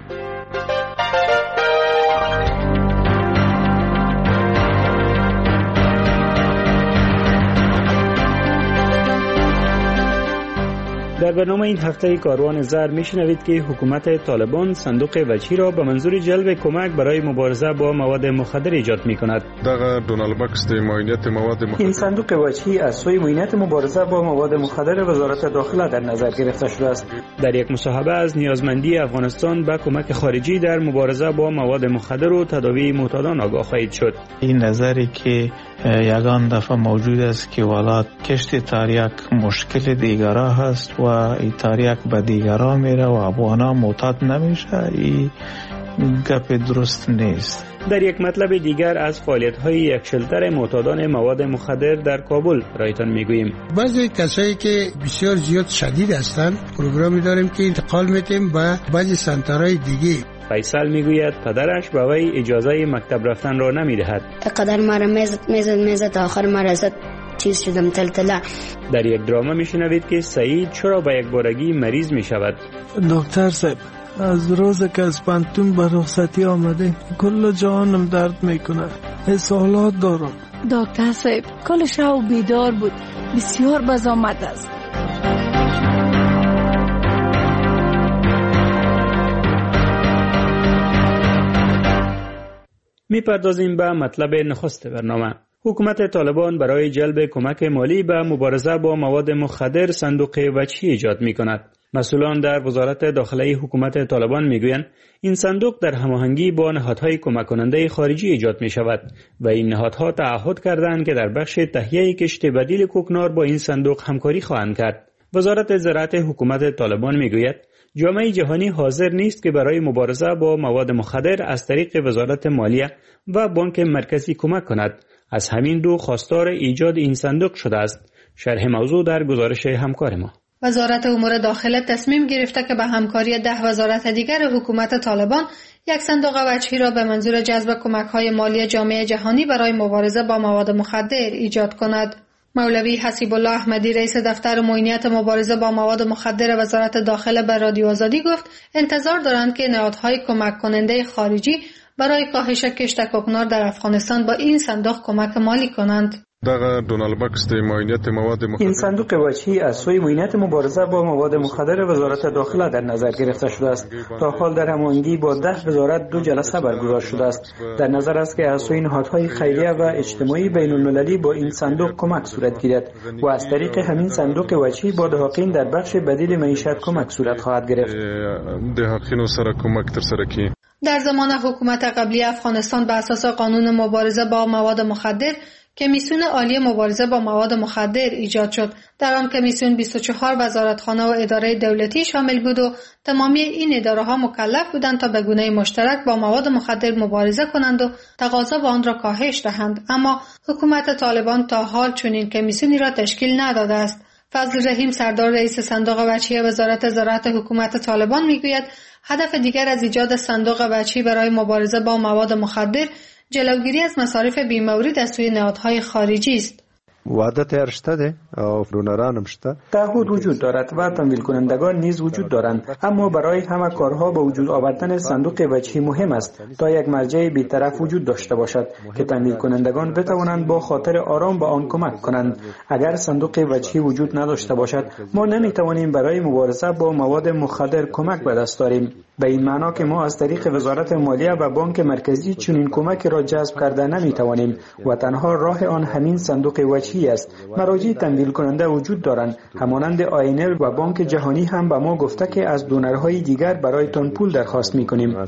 در برنامه این هفته کاروان زهر میشنوید که حکومت طالبان صندوق وجهی را به منظور جلب کمک برای مبارزه با مواد مخدر ایجاد میکند. دغه دونالد بکس د معاینت مواد مخدر. این صندوق وجهی از سوی معاینت مبارزه با مواد مخدر وزارت داخله در نظر گرفته شده است. در یک مصاحبه از نیازمندی افغانستان به کمک خارجی در مبارزه با مواد مخدر و تداوی معتادان آگاه خواهید شد. این نظری که یگان دفعه موجود است که ولات کشت تاریک مشکل دیگرها هست و این تاریک به دیگرها میره و افغانا معتاد نمیشه، این گپ درست نیست. در یک مطلب دیگر از فعالیت‌های یک شلتر معتادان مواد مخدر در کابل رایتان میگوییم. بعضی کسایی که بسیار زیاد شدید هستند پروگرامی داریم که انتقال میتیم به بعضی سنترهای دیگه. فیصل میگوید پدرش به وی اجازه مکتب رفتن را نمیدهد. قدر مرا میزد میزد میزد تا آخر مرا زد چیز شدم تلتله. در یک دراما میشنوید که سعید چرا به یک بارگی مریض میشود. دکتر صاحب، از روز که از پانتون به رخصتی آمده کل جانم درد میکنه، اسهالات دارم. دکتر صاحب کل شب بیدار بود، بسیار بزامت است. میپردازیم به مطلب نخست برنامه. حکومت طالبان برای جلب کمک مالی به مبارزه با مواد مخدر صندوق وجهی ایجاد می کند. مسئولان در وزارت داخلی حکومت طالبان میگویند این صندوق در هماهنگی با نهادهای کمک کننده خارجی ایجاد می شود و این نهادها تعهد کردند که در بخش تهیه کشت بدیل کوکنار با این صندوق همکاری خواهند کرد. وزارت زراعت حکومت طالبان میگوید جامعه جهانی حاضر نیست که برای مبارزه با مواد مخدر از طریق وزارت مالیه و بانک مرکزی کمک کند. از همین رو خواستار ایجاد این صندوق شده است. شرح موضوع در گزارش همکار ما. وزارت امور داخله تصمیم گرفته که به همکاری ده وزارت دیگر حکومت طالبان یک صندوق وجهی را به منظور جذب کمک‌های مالی جامعه جهانی برای مبارزه با مواد مخدر ایجاد کند. مولوی حسیب الله احمدی رئیس دفتر معینیت مبارزه با مواد مخدر وزارت داخله به رادیو آزادی گفت انتظار دارند که نهادهای کمک کننده خارجی برای کاهش کشت کوکنار در افغانستان با این صندوق کمک مالی کنند. این صندوق وجهی از سوی معینیت مبارزه با مواد مخدر وزارت داخله در نظر گرفته شده است. تا حال در هماهنگی با ده وزارت دو جلسه برگزار شده است. در نظر است که از سوی نهادهای خیریه و اجتماعی بین المللی با این صندوق کمک صورت گیرد و از طریق همین صندوق وجهی با دهاقین در بخش بدیل معیشت کمک صورت خواهد گرفت. در زمان حکومت قبلی افغانستان به اساس قانون مبارزه با مواد مخدر کمیسیون عالی مبارزه با مواد مخدر ایجاد شد. در آن کمیسیون بیست و چهار وزارتخانه و اداره دولتی شامل بود و تمامی این اداره ها مکلف بودند تا به گونه مشترک با مواد مخدر مبارزه کنند و تقاضا با آن را کاهش دهند. اما حکومت طالبان تا حال چنین کمیسیونی را تشکیل نداده است. فضل رحیم سردار رئیس صندوق وجهی وزارت زراعت حکومت طالبان میگوید هدف دیگر از ایجاد صندوق وجهی برای مبارزه با مواد مخدر جلوگیری از مصارف بیمورد از سوی نهادهای خارجی است. وعدت ارشته ده او دونران هم شته. تعهد وجود دارد و تمویل کنندگان نیز وجود دارند، اما برای همه کارها به وجود آوردن صندوق وجهی مهم است تا یک مرجع بی‌طرف وجود داشته باشد که تمویل کنندگان بتوانند با خاطر آرام به آن کمک کنند. اگر صندوق وجهی وجود نداشته باشد ما نمیتوانیم برای مبارزه با مواد مخدر کمک به دست آوریم. به این معنا که ما از طریق وزارت مالیه و بانک مرکزی چنین کمکی را جذب کرده نمیتوانیم و تنها راه آن همین صندوق وجهی است. مراجع تمویل کننده وجود دارند، همانند آینر و بانک جهانی هم به ما گفته که از دونرهای دیگر برایتان پول درخواست میکنیم.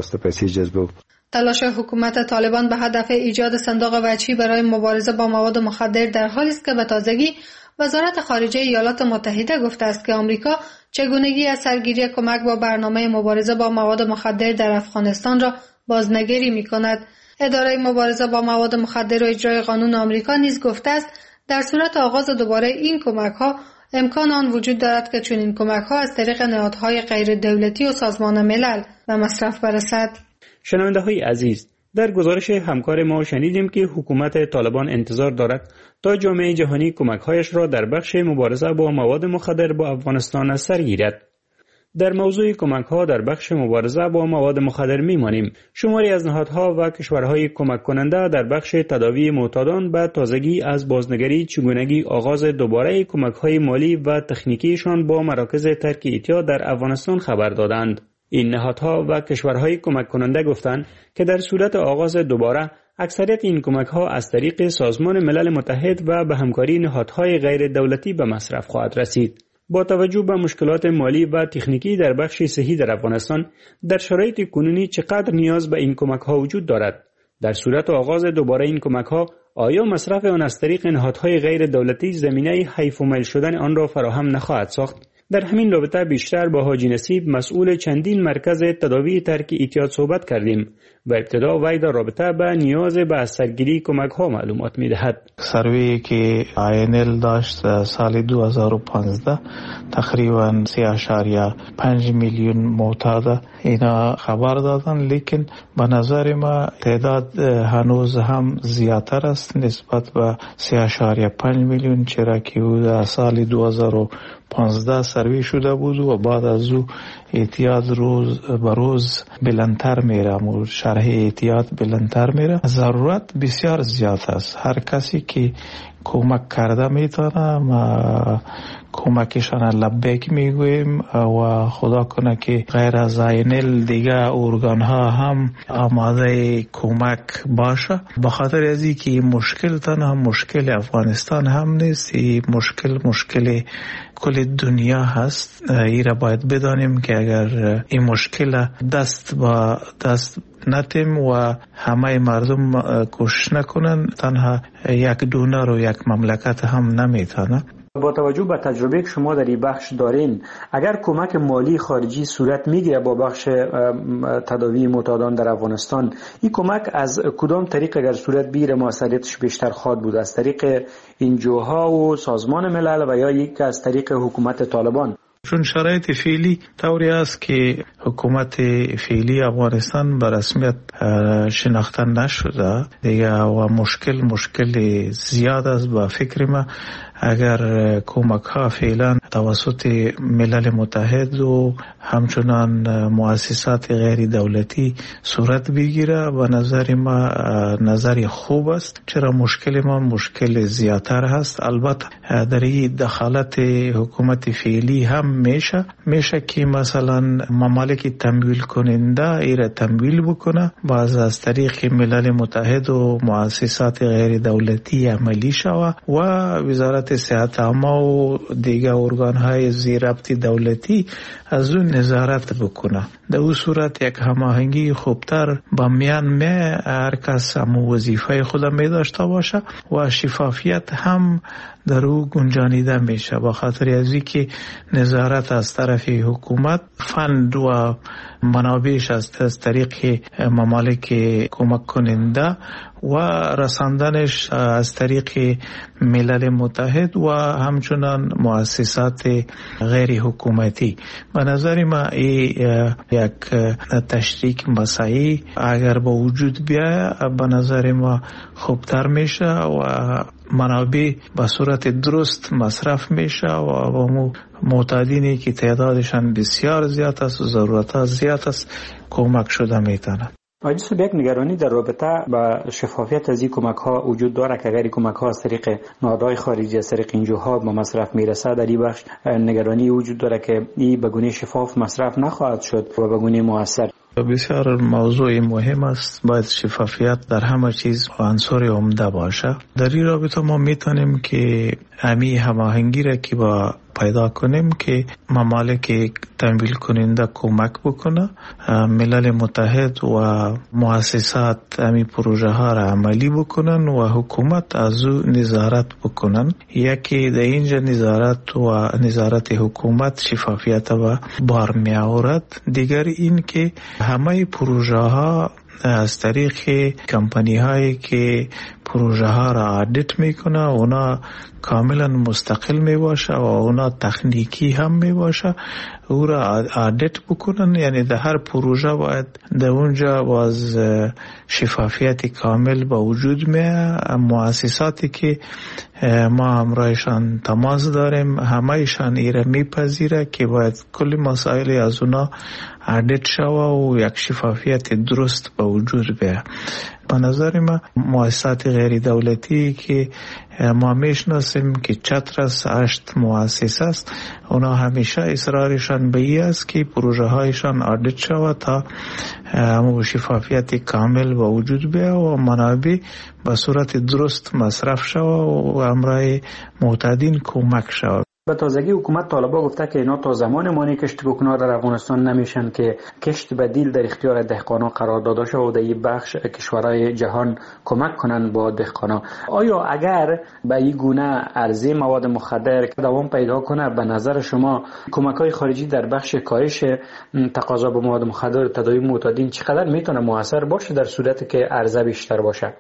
تلاش حکومت طالبان به هدف ایجاد صندوق وجهی برای مبارزه با مواد مخدر در حالی است که به تازگی وزارت خارجه ایالات متحده گفته است که آمریکا چگونگی از سرگیری کمک با برنامه مبارزه با مواد مخدر در افغانستان را بازنگری می‌کند. اداره مبارزه با مواد مخدر و اجرای قانون آمریکا نیز گفته است در صورت آغاز دوباره این کمک‌ها امکان آن وجود دارد که چنین کمک‌ها از طریق نهادهای غیر دولتی و سازمان ملل به مصرف برسد. شنونده‌های عزیز، در گزارش همکار ما شنیدیم که حکومت طالبان انتظار دارد تا جامعه جهانی کمک‌هایش را در بخش مبارزه با مواد مخدر با افغانستان از سر گیرد. در موضوع کمک‌ها در بخش مبارزه با مواد مخدر می‌مانیم. شماری از نهادها و کشورهای کمک کننده در بخش تداوی معتادان به تازگی از بازنگری چگونگی آغاز دوباره کمک‌های مالی و تکنیکیشان با مراکز ترک اعتیاد در افغانستان خبر دادند. این نهادها و کشورهای کمک کننده گفتند که در صورت آغاز دوباره اکثریت این کمک‌ها از طریق سازمان ملل متحد و به همکاری نهادهای غیر دولتی به مصرف خواهد رسید. با توجه به مشکلات مالی و تکنیکی در بخش صحی در افغانستان، در شرایط کنونی چقدر نیاز به این کمک‌ها وجود دارد؟ در صورت آغاز دوباره این کمک‌ها آیا مصرف آن از طریق نهادهای غیر دولتی زمینه حیف و میل شدن آن را فراهم نخواهد ساخت؟ در همین رابطه بیشتر با حاجی نصیب مسئول چندین مرکز تداوی ترک اعتیاد صحبت کردیم و ابتدا وی در رابطه به نیاز به از سرگیری کمک ها معلومات می دهد. سروی که آی ان ال داشت سال دو هزار و پانزده تقریبا سه اشاریه پنج میلیون معتاد اینا خبر دادن، لیکن به نظر ما تعداد هنوز هم زیادتر است نسبت به سه اشاریه پنج میلیون، چرا که سال دو هزار و پانزده سروی شده بود و بعد از او اعتیاد روز به روز بلندتر میره و شرح اعتیاد بلندتر میره. ضرورت بسیار زیاد است. هر کسی که کمک کرده میتونه ما کمکشان لبیک میگویم و خدا کنه که غیر از عینل دیگه ارگان ها هم آماده کمک باشه. به خاطر از اینکه مشکل تنها مشکل افغانستان هم نیست، این مشکل مشکل کل دنیا هست. این را باید بدانیم که اگر این مشکل دست با دست نتیم و همه مردم کوشش نکنن، تنها یک دونر و یک مملکت هم نمیتونه. با توجه به تجربه که شما در این بخش دارین، اگر کمک مالی خارجی صورت میگیره با بخش تداوی معتادان در افغانستان، این کمک از کدام طریق اگر صورت بگیره موثریتش بیشتر خواهد بود؟ از طریق انجوها و سازمان ملل و یا یک از طریق حکومت طالبان؟ چون شرایط فعلی طوری است که حکومت فعلی افغانستان به رسمیت شناخته نشده دیگه و مشکل مشکل زیاد است. با فکر ما اگر کمک ها فعلا توسط ملل متحد و همچنان مؤسسات غیر دولتی صورت بگیره، به نظر ما نظری خوب است، چرا مشکل ما مشکل زیادتر هست. البته در این دخالت حکومت فعلی هم میشه میشه که مثلا ممالک تمویل کننده ایره تمویل بکنه، باز از طریق ملل متحد و مؤسسات غیر دولتی عملی شوه و وزارت صحت عامه و دیگر ارگان های زیربط دولتی از اون نظارت بکنه. در اون صورت یک هماهنگی خوبتر با میان می هر کس هم وظیفه خود می داشته باشه و شفافیت هم در او گنجانیده میشه. با خاطر از اینکه نظارت از طرف حکومت فند و منابعش از طریق ممالک کمک کننده و رساندنش از طریق ملل متحد و همچنان مؤسسات غیر حکومتی. به نظر ما این یک تشریک مساعی اگر با وجود بیاید به نظر ما خوبتر میشه و منابع به صورت درست مصرف میشه و با معتادینی که تعدادشان بسیار زیاد است و ضرورت زیاد است کمک شده میتونه. آقای صاحب، یک نگرانی در رابطه با شفافیت از این کمک ها وجود داره که اگر کمک ها از طریق نهادهای خارجی از طریق انجوها به مصرف میرسه، در این بخش نگرانی وجود داره که این به گونه شفاف مصرف نخواهد شد و به گونه مؤثر. بسیار موضوع مهم است. باید شفافیت در همه چیز عنصر عمده باشه. در این رابطه ما میتونیم که همی هماهنگی را که با پیدا کنیم که ممالک تمویل کننده کمک بکنه، ملل متحد و مؤسسات همی پروژه ها را عملی بکنن و حکومت از او نظارت بکنن. یکی در اینجا نظارت و نظارت حکومت شفافیت و بار می آورد. دیگر این که همه پروژه ها از طریق کمپانی هایی که پروژه ها را آدیت میکنه اونا کاملا مستقل می باشه و اونا تکنیکی هم می باشه، او را آدیت بکنن. یعنی در هر پروژه باید در اونجا باز شفافیت کامل با وجود میه. مؤسساتی که ما همراهشان تماس داریم همه ایشان ایره میپذیره که باید کلی مسائل از اونا آدیت شوه و یک شفافیت درست با وجود بیه. به نظر ما مؤسسات غیر دولتی که ما میشناسیم که چتر است، هشت مؤسسه است، اونا همیشه اصرارشان به این است که پروژه هایشان آدیت شود تا همون شفافیت کامل با وجود بیاید و منابع به صورت درست مصرف شود و همراه معتادین کمک شود. به تازگی حکومت طالبا گفته که اینا تا زمان مانی کشت بکنار در افغانستان نمیشن که کشت بدیل در اختیار دهقانا قرار داده شد و در این بخش کشورهای جهان کمک کنن با دهقانا. آیا اگر به این گونه عرضه مواد مخدر دوام پیدا کنه، به نظر شما کمک های خارجی در بخش کاهش تقاضا به مواد مخدر تداوی معتادین چقدر میتونه موثر باشه در صورتی که عرضه بیشتر باشه؟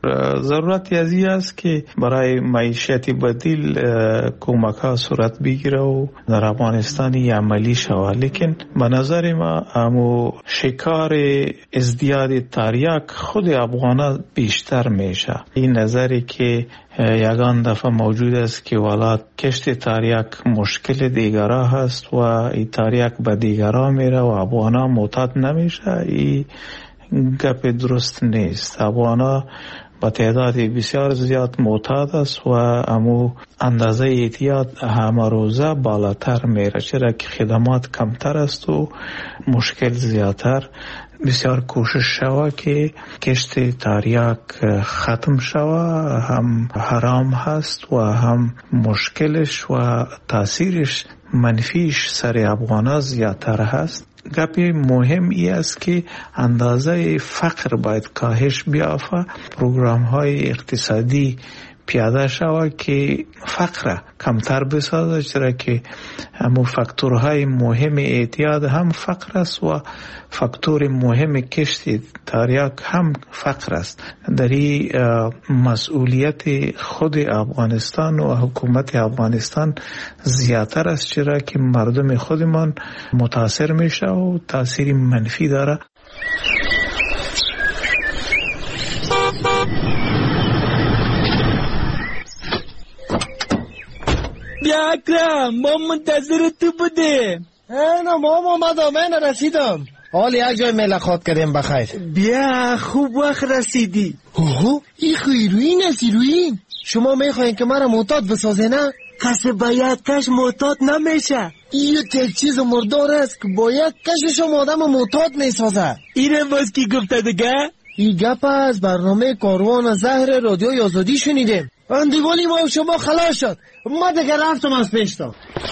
ضرورتی از این است که برای معیشت بدیل کمک ها صورت بگیره و در افغانستان عملی شود. لیکن به نظر ما امو شکار ازدیاد تریاک خود افغان بیشتر میشه. این نظری که یگان دفعه موجود است که والا کشت تریاک مشکل دیگرها هست و این تریاک به دیگرها میره و افغانا معتاد نمیشه، این گپ درست نیست. افغانا با تعداد بسیار زیاد معتاد است و امو اندازه اعتیاد همه روزه بالاتر میره، چرا که خدمات کمتر است و مشکل زیادتر. بسیار کوشش شوه که کشت تریاک ختم شوه، هم حرام هست و هم مشکلش و تاثیرش منفیش سر افغانا زیادتر هست. گپ مهم ای است که اندازه فقر باید کاهش بیافته، پروگرام های اقتصادی پیاده شود که فقر کمتر بسازه، چرا که همون فاکتورهای مهم اعتیاد هم فقر است و فاکتور مهم کشت تریاک هم فقر است. در این مسئولیت خود افغانستان و حکومت افغانستان زیادتر است، چرا که مردم خودمان متاثر میشه و تاثیر منفی داره. بیا اکرم، ما منتظر تو بودیم. اینا ما اومدم، من رسیدم. حال یک جای ملاقات کردیم بخیر. بیا خوب وقت رسیدی. اوه این خیروین است. ایروین شما میخواین که مرا معتاد بسازه نه؟ کسی باید کش معتاد نمیشه. این یک چیز مردار است که باید کشش آدم معتاد میسازه. اینه باز کی گفته دیگه؟ این گپ از برنامه کاروان زهر رادیوی آزادی شنیدیم. اندیوالی ما شما خلاص شد، ما دیگه رفتم از پیشتا.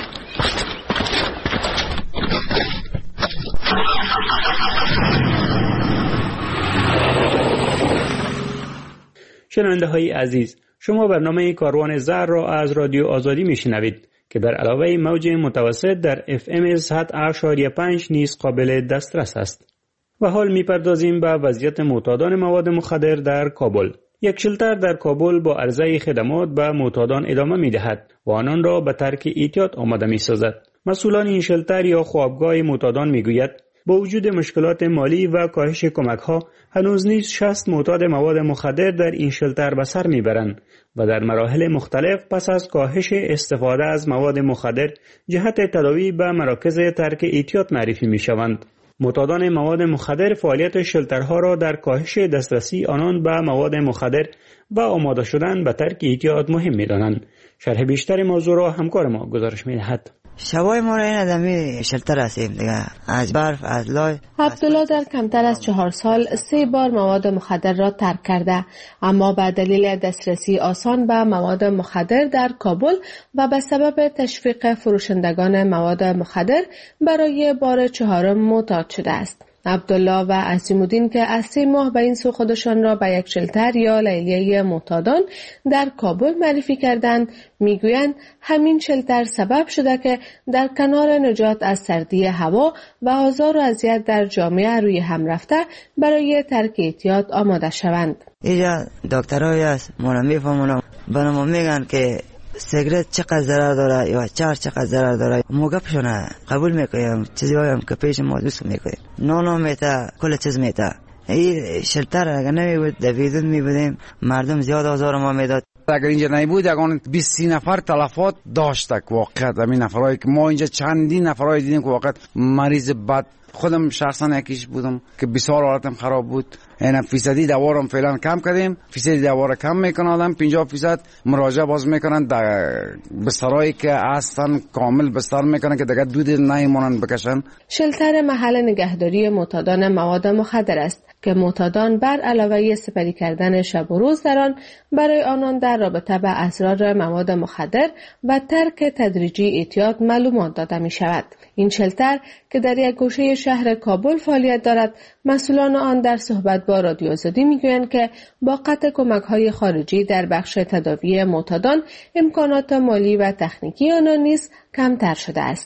شنونده های عزیز، شما برنامه کاروان زهر را از رادیو آزادی میشنوید که بر علاوه موج متوسط در اف ام صد و هشت و پنج نیز قابل دسترس است. و حال میپردازیم به وضعیت معتادان مواد مخدر در کابل. یک شلتر در کابل با عرضه خدمات به معتادان ادامه می‌دهد و آنان را به ترک اعتیاد آماده می‌سازد. مسئولان این شلتر یا خوابگاه معتادان می‌گوید با وجود مشکلات مالی و کاهش کمک‌ها هنوز نیز شصت معتاد مواد مخدر در این شلتر به سر می‌برند و در مراحل مختلف پس از کاهش استفاده از مواد مخدر جهت تداوی به مراکز ترک اعتیاد معرفی می‌شوند. معتادان مواد مخدر فعالیت شلترها را در کاهش دسترسی آنان به مواد مخدر و آماده شدن به ترک اعتیاد مهم می‌دانند. شرح بیشتر موضوع را همکار ما گزارش می‌دهد. شبای ما را این آدمی شلتر هستیم دیگه، از برف از لای. عبدالله در کمتر از چهار سال سه بار مواد مخدر را ترک کرده، اما به دلیل دسترسی آسان به مواد مخدر در کابل و به سبب تشویق فروشندگان مواد مخدر برای بار چهارم معتاد شده است. عبدالله و عظیم‌الدین که از سه ماه به این سو خودشان را به یک شلتر یا لیلیه معتادان در کابل معرفی کردند، میگویند همین شلتر سبب شده که در کنار نجات از سردی هوا و آزار و اذیت در جامعه روی هم رفته برای ترک اعتیاد آماده شوند. اینجا دکترایی هست ما میفهمونم، برای ما میگن که سیگرت چقدر ضرر داره یا چهار چقدر ضرر داره، ما گپشونه قبول میکنیم، چیزی هایم که پیش ما دوست میکنیم، نانو میتا کل چیز میتا. این شلتر اگر نمیبود دویدون میبودیم، مردم زیاد آزار ما میداد. اگر اینجا نبود اگر بیست نفر تلفات داشتک واقعا. همین نفرایی که ما اینجا چندین نفرایی دیدیم که واقعا مریض بد، خودم شخصا یکیش بودم که بسیار حالتم خراب بود. اینا فیصدی دوارم فعلا کم کردیم، فیصدی دوار کم میکنن آدم، پنجاه فیصد مراجعه باز میکنن در بسترایی که اصلا کامل بستر میکنن که دیگه دود نمیمونن بکشن. شلتر محل نگهداری معتادان مواد مخدر است که معتادان بر علاوه سپری کردن شب و روز در آن برای آنان در رابطه با اسرار مواد مخدر و ترک تدریجی اعتیاد معلومات داده می شود. این شلتر که در یک گوشه شهر کابل فعالیت دارد، مسئولان آن در صحبت با رادیو آزادی میگویند که با قطع کمک‌های خارجی در بخش تداوی معتادان امکانات مالی و تکنیکی آنان نیز کمتر شده است.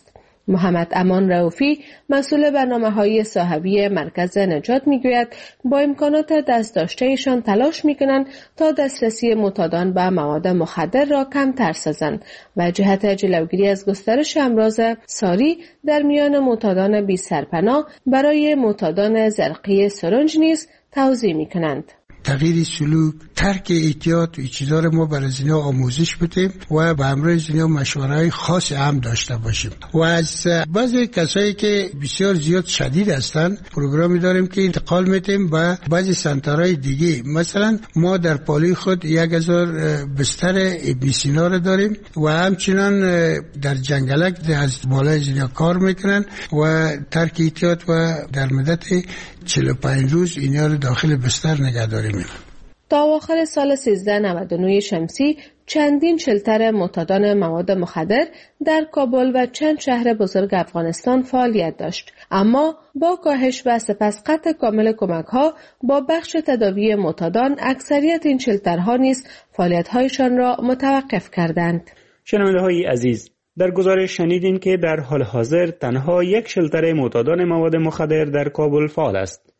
محمد امان رؤوفی مسئول برنامه‌های صاحبی مرکز نجات میگوید با امکانات دست داشته‌ایشان تلاش میکنند تا دسترسی معتادان به مواد مخدر را کمتر سازند و جهت جلوگیری از گسترش امراض ساری در میان معتادان بی سرپناه برای معتادان زرقی سرنج نیز توزیع میکنند. تغییر سلوک، ترک احتیاط و چیزا رو ما برای اینا آموزش بدیم و به همراه اینا مشوره‌های خاص هم داشته باشیم. و از بعضی کسایی که بسیار زیاد شدید هستن پروگرامی داریم که انتقال میدیم به بعضی سنترهای دیگه. مثلا ما در پالی خود یک هزار بستر ابن سینا رو داریم و همچنان در جنگلک از بالای اینا کار میکنن و ترک احتیاط و در مدت چهل و پنج روز اینا رو داخل بستر نگه داریم. تا آخر سال سیزده نود و نه شمسی چندین شلتر معتادان مواد مخدر در کابل و چند شهر بزرگ افغانستان فعالیت داشت، اما با کاهش و سپس قطع کامل کمک‌ها با بخش تداوی معتادان اکثریت این شلترها نیز فعالیت‌هایشان را متوقف کردند. شنونده‌های عزیز، در گزارش شنیدین که در حال حاضر تنها یک شلتر معتادان مواد مخدر در کابل فعال است.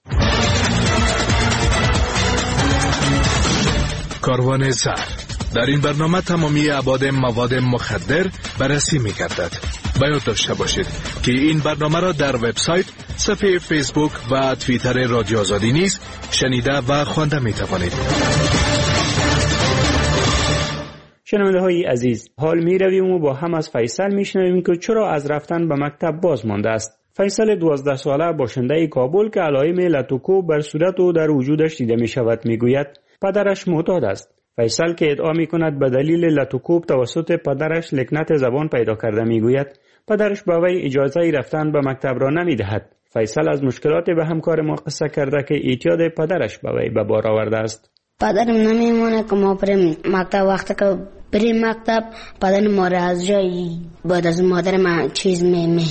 کاروان زهر. در این برنامه تمامی ابعاد مواد مخدر بررسی می گردد. باید داشته باشید که این برنامه را در وبسایت، صفحه فیسبوک و توییتر رادیو آزادی نیز شنیده و خوانده می توانید. شنونده های عزیز، حال می رویم و با هم از فیصل می شنویم که چرا از رفتن به مکتب باز مانده است. فیصل دوازده ساله باشنده کابل که علائم لاتوکو بر صورت و در وجودش دیده می شود می گوید پدرش معتاد است. فیصل که ادعا می کند به دلیل لاتوکوب توسط پدرش لکنت زبان پیدا کرده می گوید پدرش به وی اجازه رفتن به مکتب را نمی دهد. فیصل از مشکلات به همکار ما قصه کرده که اعتیاد پدرش به وی به بار آورده است. پدرم نمیمونه که ما بریم مکتب، وقتی که بریم مکتب پدر ما را از جای بعد از مادر ما چیز می می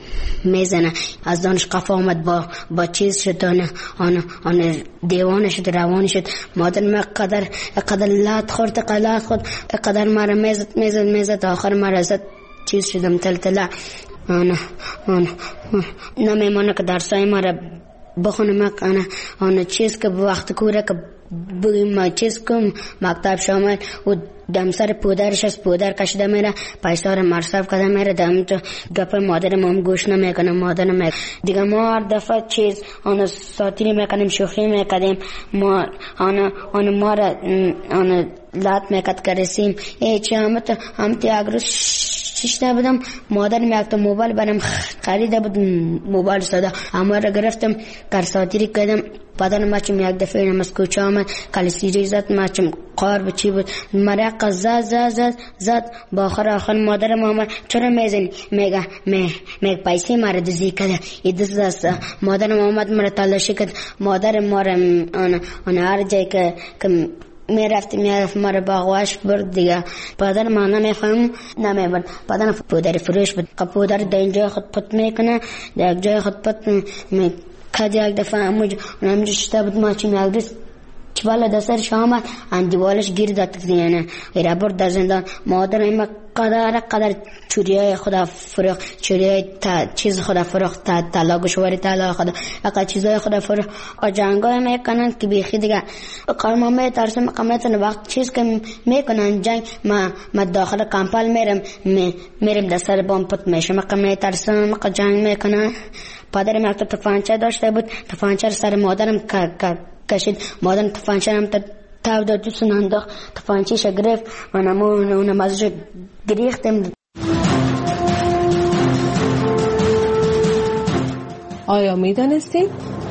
میزنه، از دانش قفا آمد با با چیز شد، آن آن آن دیوانه شد، روانه شد. مادر ما قدر قدر لات خورد قلات خود قدر ما را میزد میزد میزد آخر ما را زد چیز شدم تلتلا. آن آن نمیمونه که درسای ما را بخونم، آن آن چیز که وقت کوره که بگیم چیز کم مکتب شامل و دم سر پودرش از پودر کشیده میره، پیسه را مصرف کرده میره، دم تو گپ مادر ما هم گوش نمیکنه. مادر ما دیگه ما هر دفعه چیز آن ساتیری میکنیم، شوخی میکنیم، ما آن آن ما را آن لات میکرد که رسیم ای چه همت همت یک روز شش نبودم مادر میگفت موبایل برام خریده بود، موبایل صدا اما را گرفتم کار ساتیری کردم. پدر ما چم یک دفعه نماز کوچه آمد کلیسیری زد، ما چم قار بچی بود مرق زد زد زد زد با آخر آخر مادر ما آمد چرا میزنی؟ میگه می میگ پیسه مرا دزدی کرده ایدز دست. مادر ما آمد مرا تلاشی کرد. مادر ما را آن آن هر جایی که که می رفتیم میرفت مرا باغواش برد دیگه. پدر ما نمیفهم نمیبرد. پدر پودر فروش بود. پودر در اینجا خود پت میکنه، در جای خود پت می کدی یک دفعه اموج نمیشه شده بود ما چی میگردید چی بالا دسترش آمد اندیوالش گیر داد دیانه ایره برد در زندان. مادر ایمه قدر قدر چوریای خدا فروخت، چوریای تا چیز خدا فروخت، تا طلا گوشواری طلا خدا اقا چیزای خدا فروخت. و جنگای میکنن که بیخی دیگه قرما میترسم قمیتن وقت چیز که میکنن جنگ ما ما داخل کمپل میرم میرم دستر بام پت میشم قمیترسم قا جنگ میکنن. پدر من تو تفانچه داشته بود، تفانچه سر مادرم کشید، مادرم تفانچه هم تاو داد دوستون انداخت، تفانچه ش گرفت و نمو نمازش گریختم. آیا می دانستید؟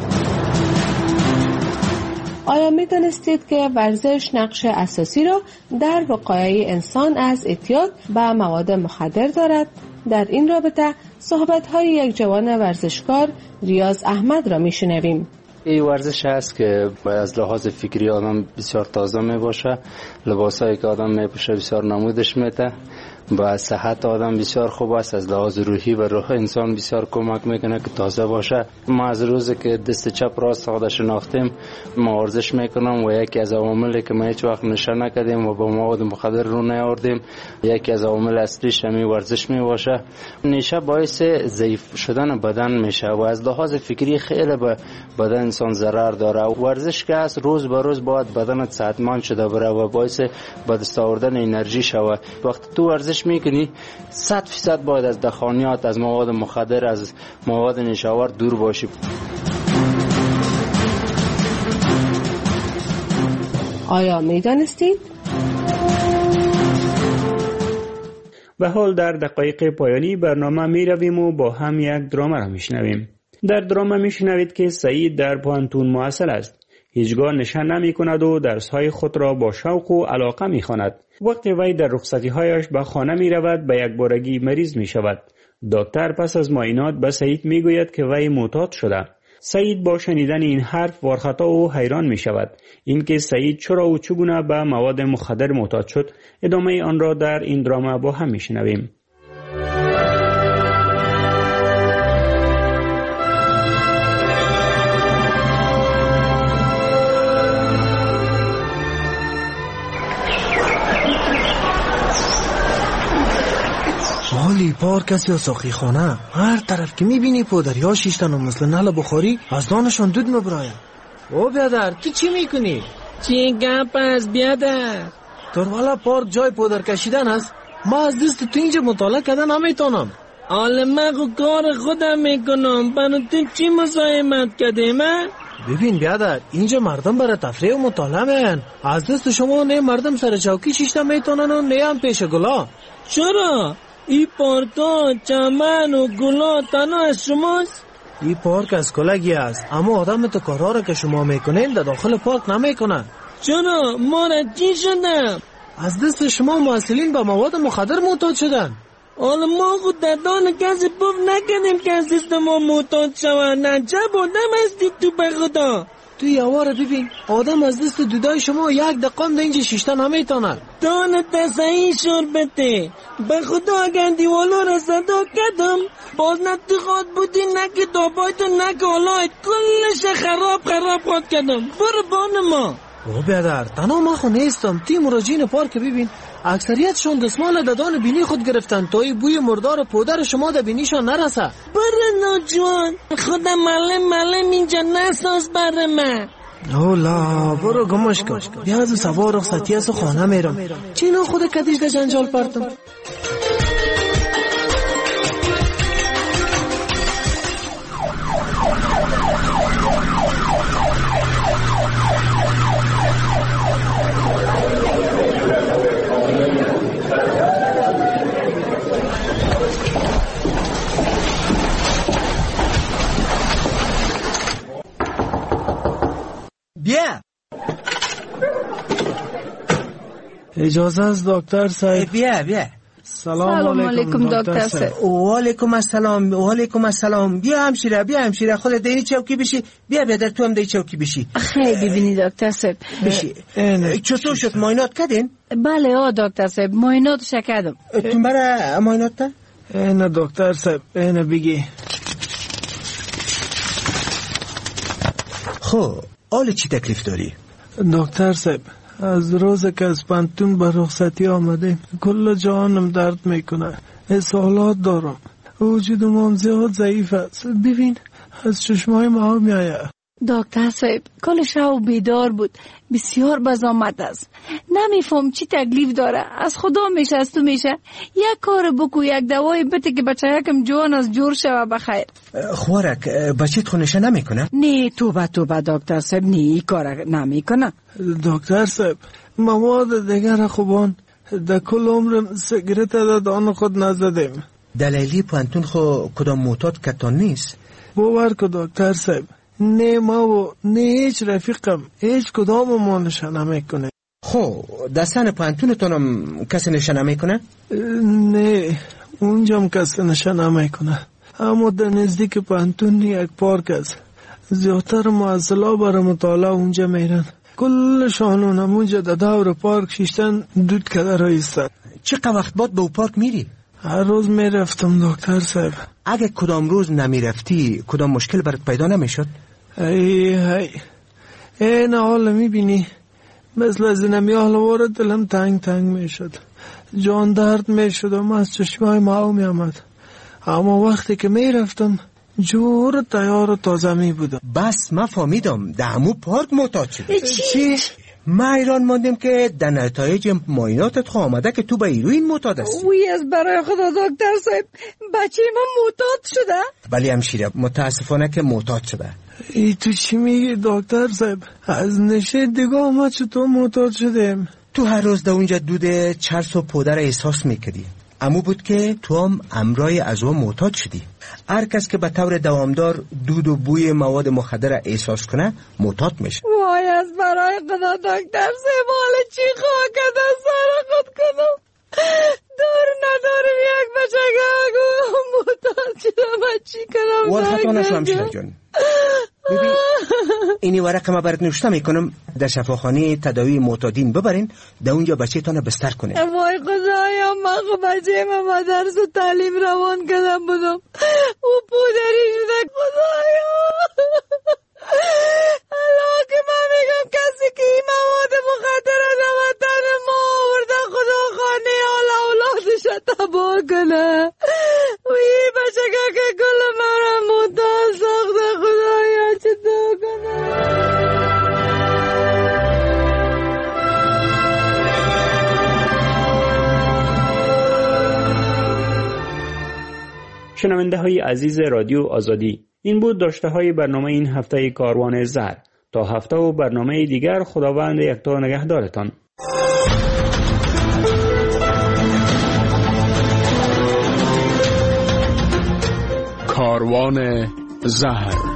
آیا می دانستید که ورزش نقش اساسی را در وقایع انسان از اعتیاد به مواد مخدر دارد؟ در این رابطه صحبت‌های یک جوان ورزشکار ریاض احمد را میشنویم. این ورزش هست که از لحاظ فکری آدم بسیار تازه می باشه، لباسایی که آدم می پوشه بسیار نمودش میده با صحت آدم بسیار خوب است، از لحاظ روحی و روح انسان بسیار کمک میکنه که تازه باشه. ما از روزی که دست چپ راست خود شناختیم ما ورزش میکنم و یکی از عواملی که ما هیچ وقت نشه نکردیم و با مواد مخدر رو نیاوردیم یکی از عوامل اصلیش همین ورزش میباشه. نشه باعث ضعیف شدن بدن میشه و از لحاظ فکری خیلی به بدن انسان ضرر داره. ورزش که است روز به روز باید بدنت صحتمند شده بره و باعث به دست آوردن انرژی شود. وقتی تو ورزش میکنی صد فیصد باید از دخانیات، از مواد مخدر، از مواد نشاور دور باشی. آیا میدانستید؟ و حال در دقایق پایانی برنامه می رویم و با هم یک درامه را می شنویم. در درامه می شنوید که سعید در پانتون محصل است. هیچگاه نشه نمی کند و درسهای خود را با شوق و علاقه می خواند. وقتی وی در رخصتی هایش به خانه می رود به یک بارگی مریض می شود. دکتر پس از معاینات به سعید می گوید که وی معتاد شده. سعید با شنیدن این حرف وارخطا و حیران می شود. اینکه سعید چرا و چگونه به مواد مخدر معتاد شد، ادامه آن را در این درامه با هم می شنویم. مالی پارک است یا ساقی خانه، هر طرف که میبینی پودریا شیشتن و مثل نل بخاری از دانشان دود مبراید. او بیادر تو چی میکنی؟ چی گپ است بیادر؟ تر والا پارک جای پودر کشیدن است. ما از دست تو اینجا مطالعه کردن نمیتونم. حالا من کار خودم میکنم، بنا تو چی مزاحمت کردی من؟ ببین بیادر اینجا مردم برای تفریح و مطالعه میان، از دست شما نه مردم سر چوکی شیشتن میتونن و نه هم پیش گلا. چرا؟ این پارکا، چمن و گلا تنها از شماست؟ این پارک از کلگی است، اما آدم تو کارها را که شما میکنین در داخل پارک نمیکنن. چرا؟ ما را چی شدم؟ از دست شما محصلین به مواد مخدر معتاد شدن. حالا ما خود در دان کسی پف نکردیم که از دست ما معتاد شوند. نجب آدم هستی تو به خدا. تو یواره ببین آدم از دست دودای شما یک دقیقه اینجا شیشتن نمیتونن. دانت تصحیح شربته به خدا اگر دیوالا را صدا کردم باز نه تو خواد بودی نه که دابایتو نه که حالای کلش خراب خراب خواد کردم. برو بان ما. او بیادر تنها ما خو نیستم، تی مراجعین پارک ببین اکثریتشون دستمال ددان بینی خود گرفتن تا این بوی مردار پودر شما در بینیشان نرسه. برو ناجوان خودم ملم ملم اینجا نساز بر من. اولا برو گمش کن، بیا از سوار رخصتی از خانه میرم. چینا خود کدیش در جنجال پرتم. بیا. اجازه از دکتر صاحب. بیا بیا. سلام علیکم دکتر صاحب. و علیکم السلام و علیکم السلام. بیا همشیره بیا همشیره خودت دینی چوکی بشی. بیا بیادر تو هم دی چوکی بشی. خیلی ببینی دکتر صاحب. بشی. چطور شد معاینات کردین؟ بله آ دکتر صاحب معایناتش کردم. تو برای معاینات تا؟ نه دکتر صاحب اینه بگی. خب حالا چی تکلیف داری؟ دکتر صاحب از روز که از پانتون به رخصتی آمده کل جانم درد میکنه، اسهالات دارم، وجودم هم زیاد ضعیف است. ببین از چشمای ما میآید. دکتر صاحب کل شب بیدار بود، بسیار بزامت است، نمیفهم چی تکلیف داره، از خدا میشه از تو میشه، یک کار بکو یک دوای بده که بچه یکم جوان از جور شوه بخیر. خوارک بچیت خونشه نمیکنه؟ نه توبه توبه دکتر صاحب نه ای کار نمیکنه. دکتر صاحب مواد دیگر خوبان در کل عمرم سیگرت در دان خود نزدیم. دلیلی پانتون خو کدام معتاد کتان نیست؟ باور که دکتر صاحب نه ما و نه هیچ رفیقم هیچ کدام ما نشه نمیکنه. خب دستان پانتونتونم کسی نشه نمیکنه؟ نه اونجام کسی نشه نمیکنه، اما در نزدیک پانتون یک پارک است، زیادتر معزلا برای مطالعه اونجا میرن، کل شانون اونجا در دور پارک شیشتن دود کده رایستن. چقدر وقت بعد به او پارک میری؟ هر روز میرفتم دکتر صاحب. اگه کدام روز نمیرفتی کدام مشکل برات پیدا نمیشد؟ ای ای این حال میبینی مثل از اینمی حال دلم تنگ تنگ میشد، جان درد میشدم، از چشمای ماو میامد. اما وقتی که میرفتم جور تیار و تازه می بودم. بس ما فهمیدم در همو پارک معتاد شدی. چی؟ ما ایران ماندیم که در نتایج معایناتت خو آمده که تو به هیروئین معتاد هستی. وی از برای خدا دکتر صاحب بچه من معتاد شده؟ بله همشیره، متاسفانه که معتاد شده. ای تو چی میگی دکتر صاحب؟ از نشه دیگه ما چطور معتاد شدیم؟ تو هر روز در اونجا دود چرس و پودر احساس میکردی. امو بود که تو هم امرای از او معتاد شدی. هر کس که به طور دوامدار دود و بوی مواد مخدر احساس کنه معتاد میشه. وای از برای خدا دکتر صاحب حالا چی خواه کده سر خود کنم؟ دار ندارم یک بچگه معتاد شدم چی کنم؟ والخطا نشو همشیره جان. ببین اینی ورق ما برات نوشته میکنم در شفاخانه تداوی معتادین ببرین، در اونجا بچه تانه بستر کنه. وای خدایا من خب بچه من مدرس و تعلیم روان کردم بودم او پودری شده. خدایا الله که من میگم کسی که این مواد مخدر از وطن ما آورده خدا خانه حال اولادش تباه کنه. وی بچگه که کل من را معتاد ساخته. خدایا چطور کنه؟ شنونده های عزیز رادیو آزادی، این بود داشته های برنامه این هفته کاروان زر. تا هفته و برنامه دیگر خداوند یکتا نگهدارتان. کاروان زهر.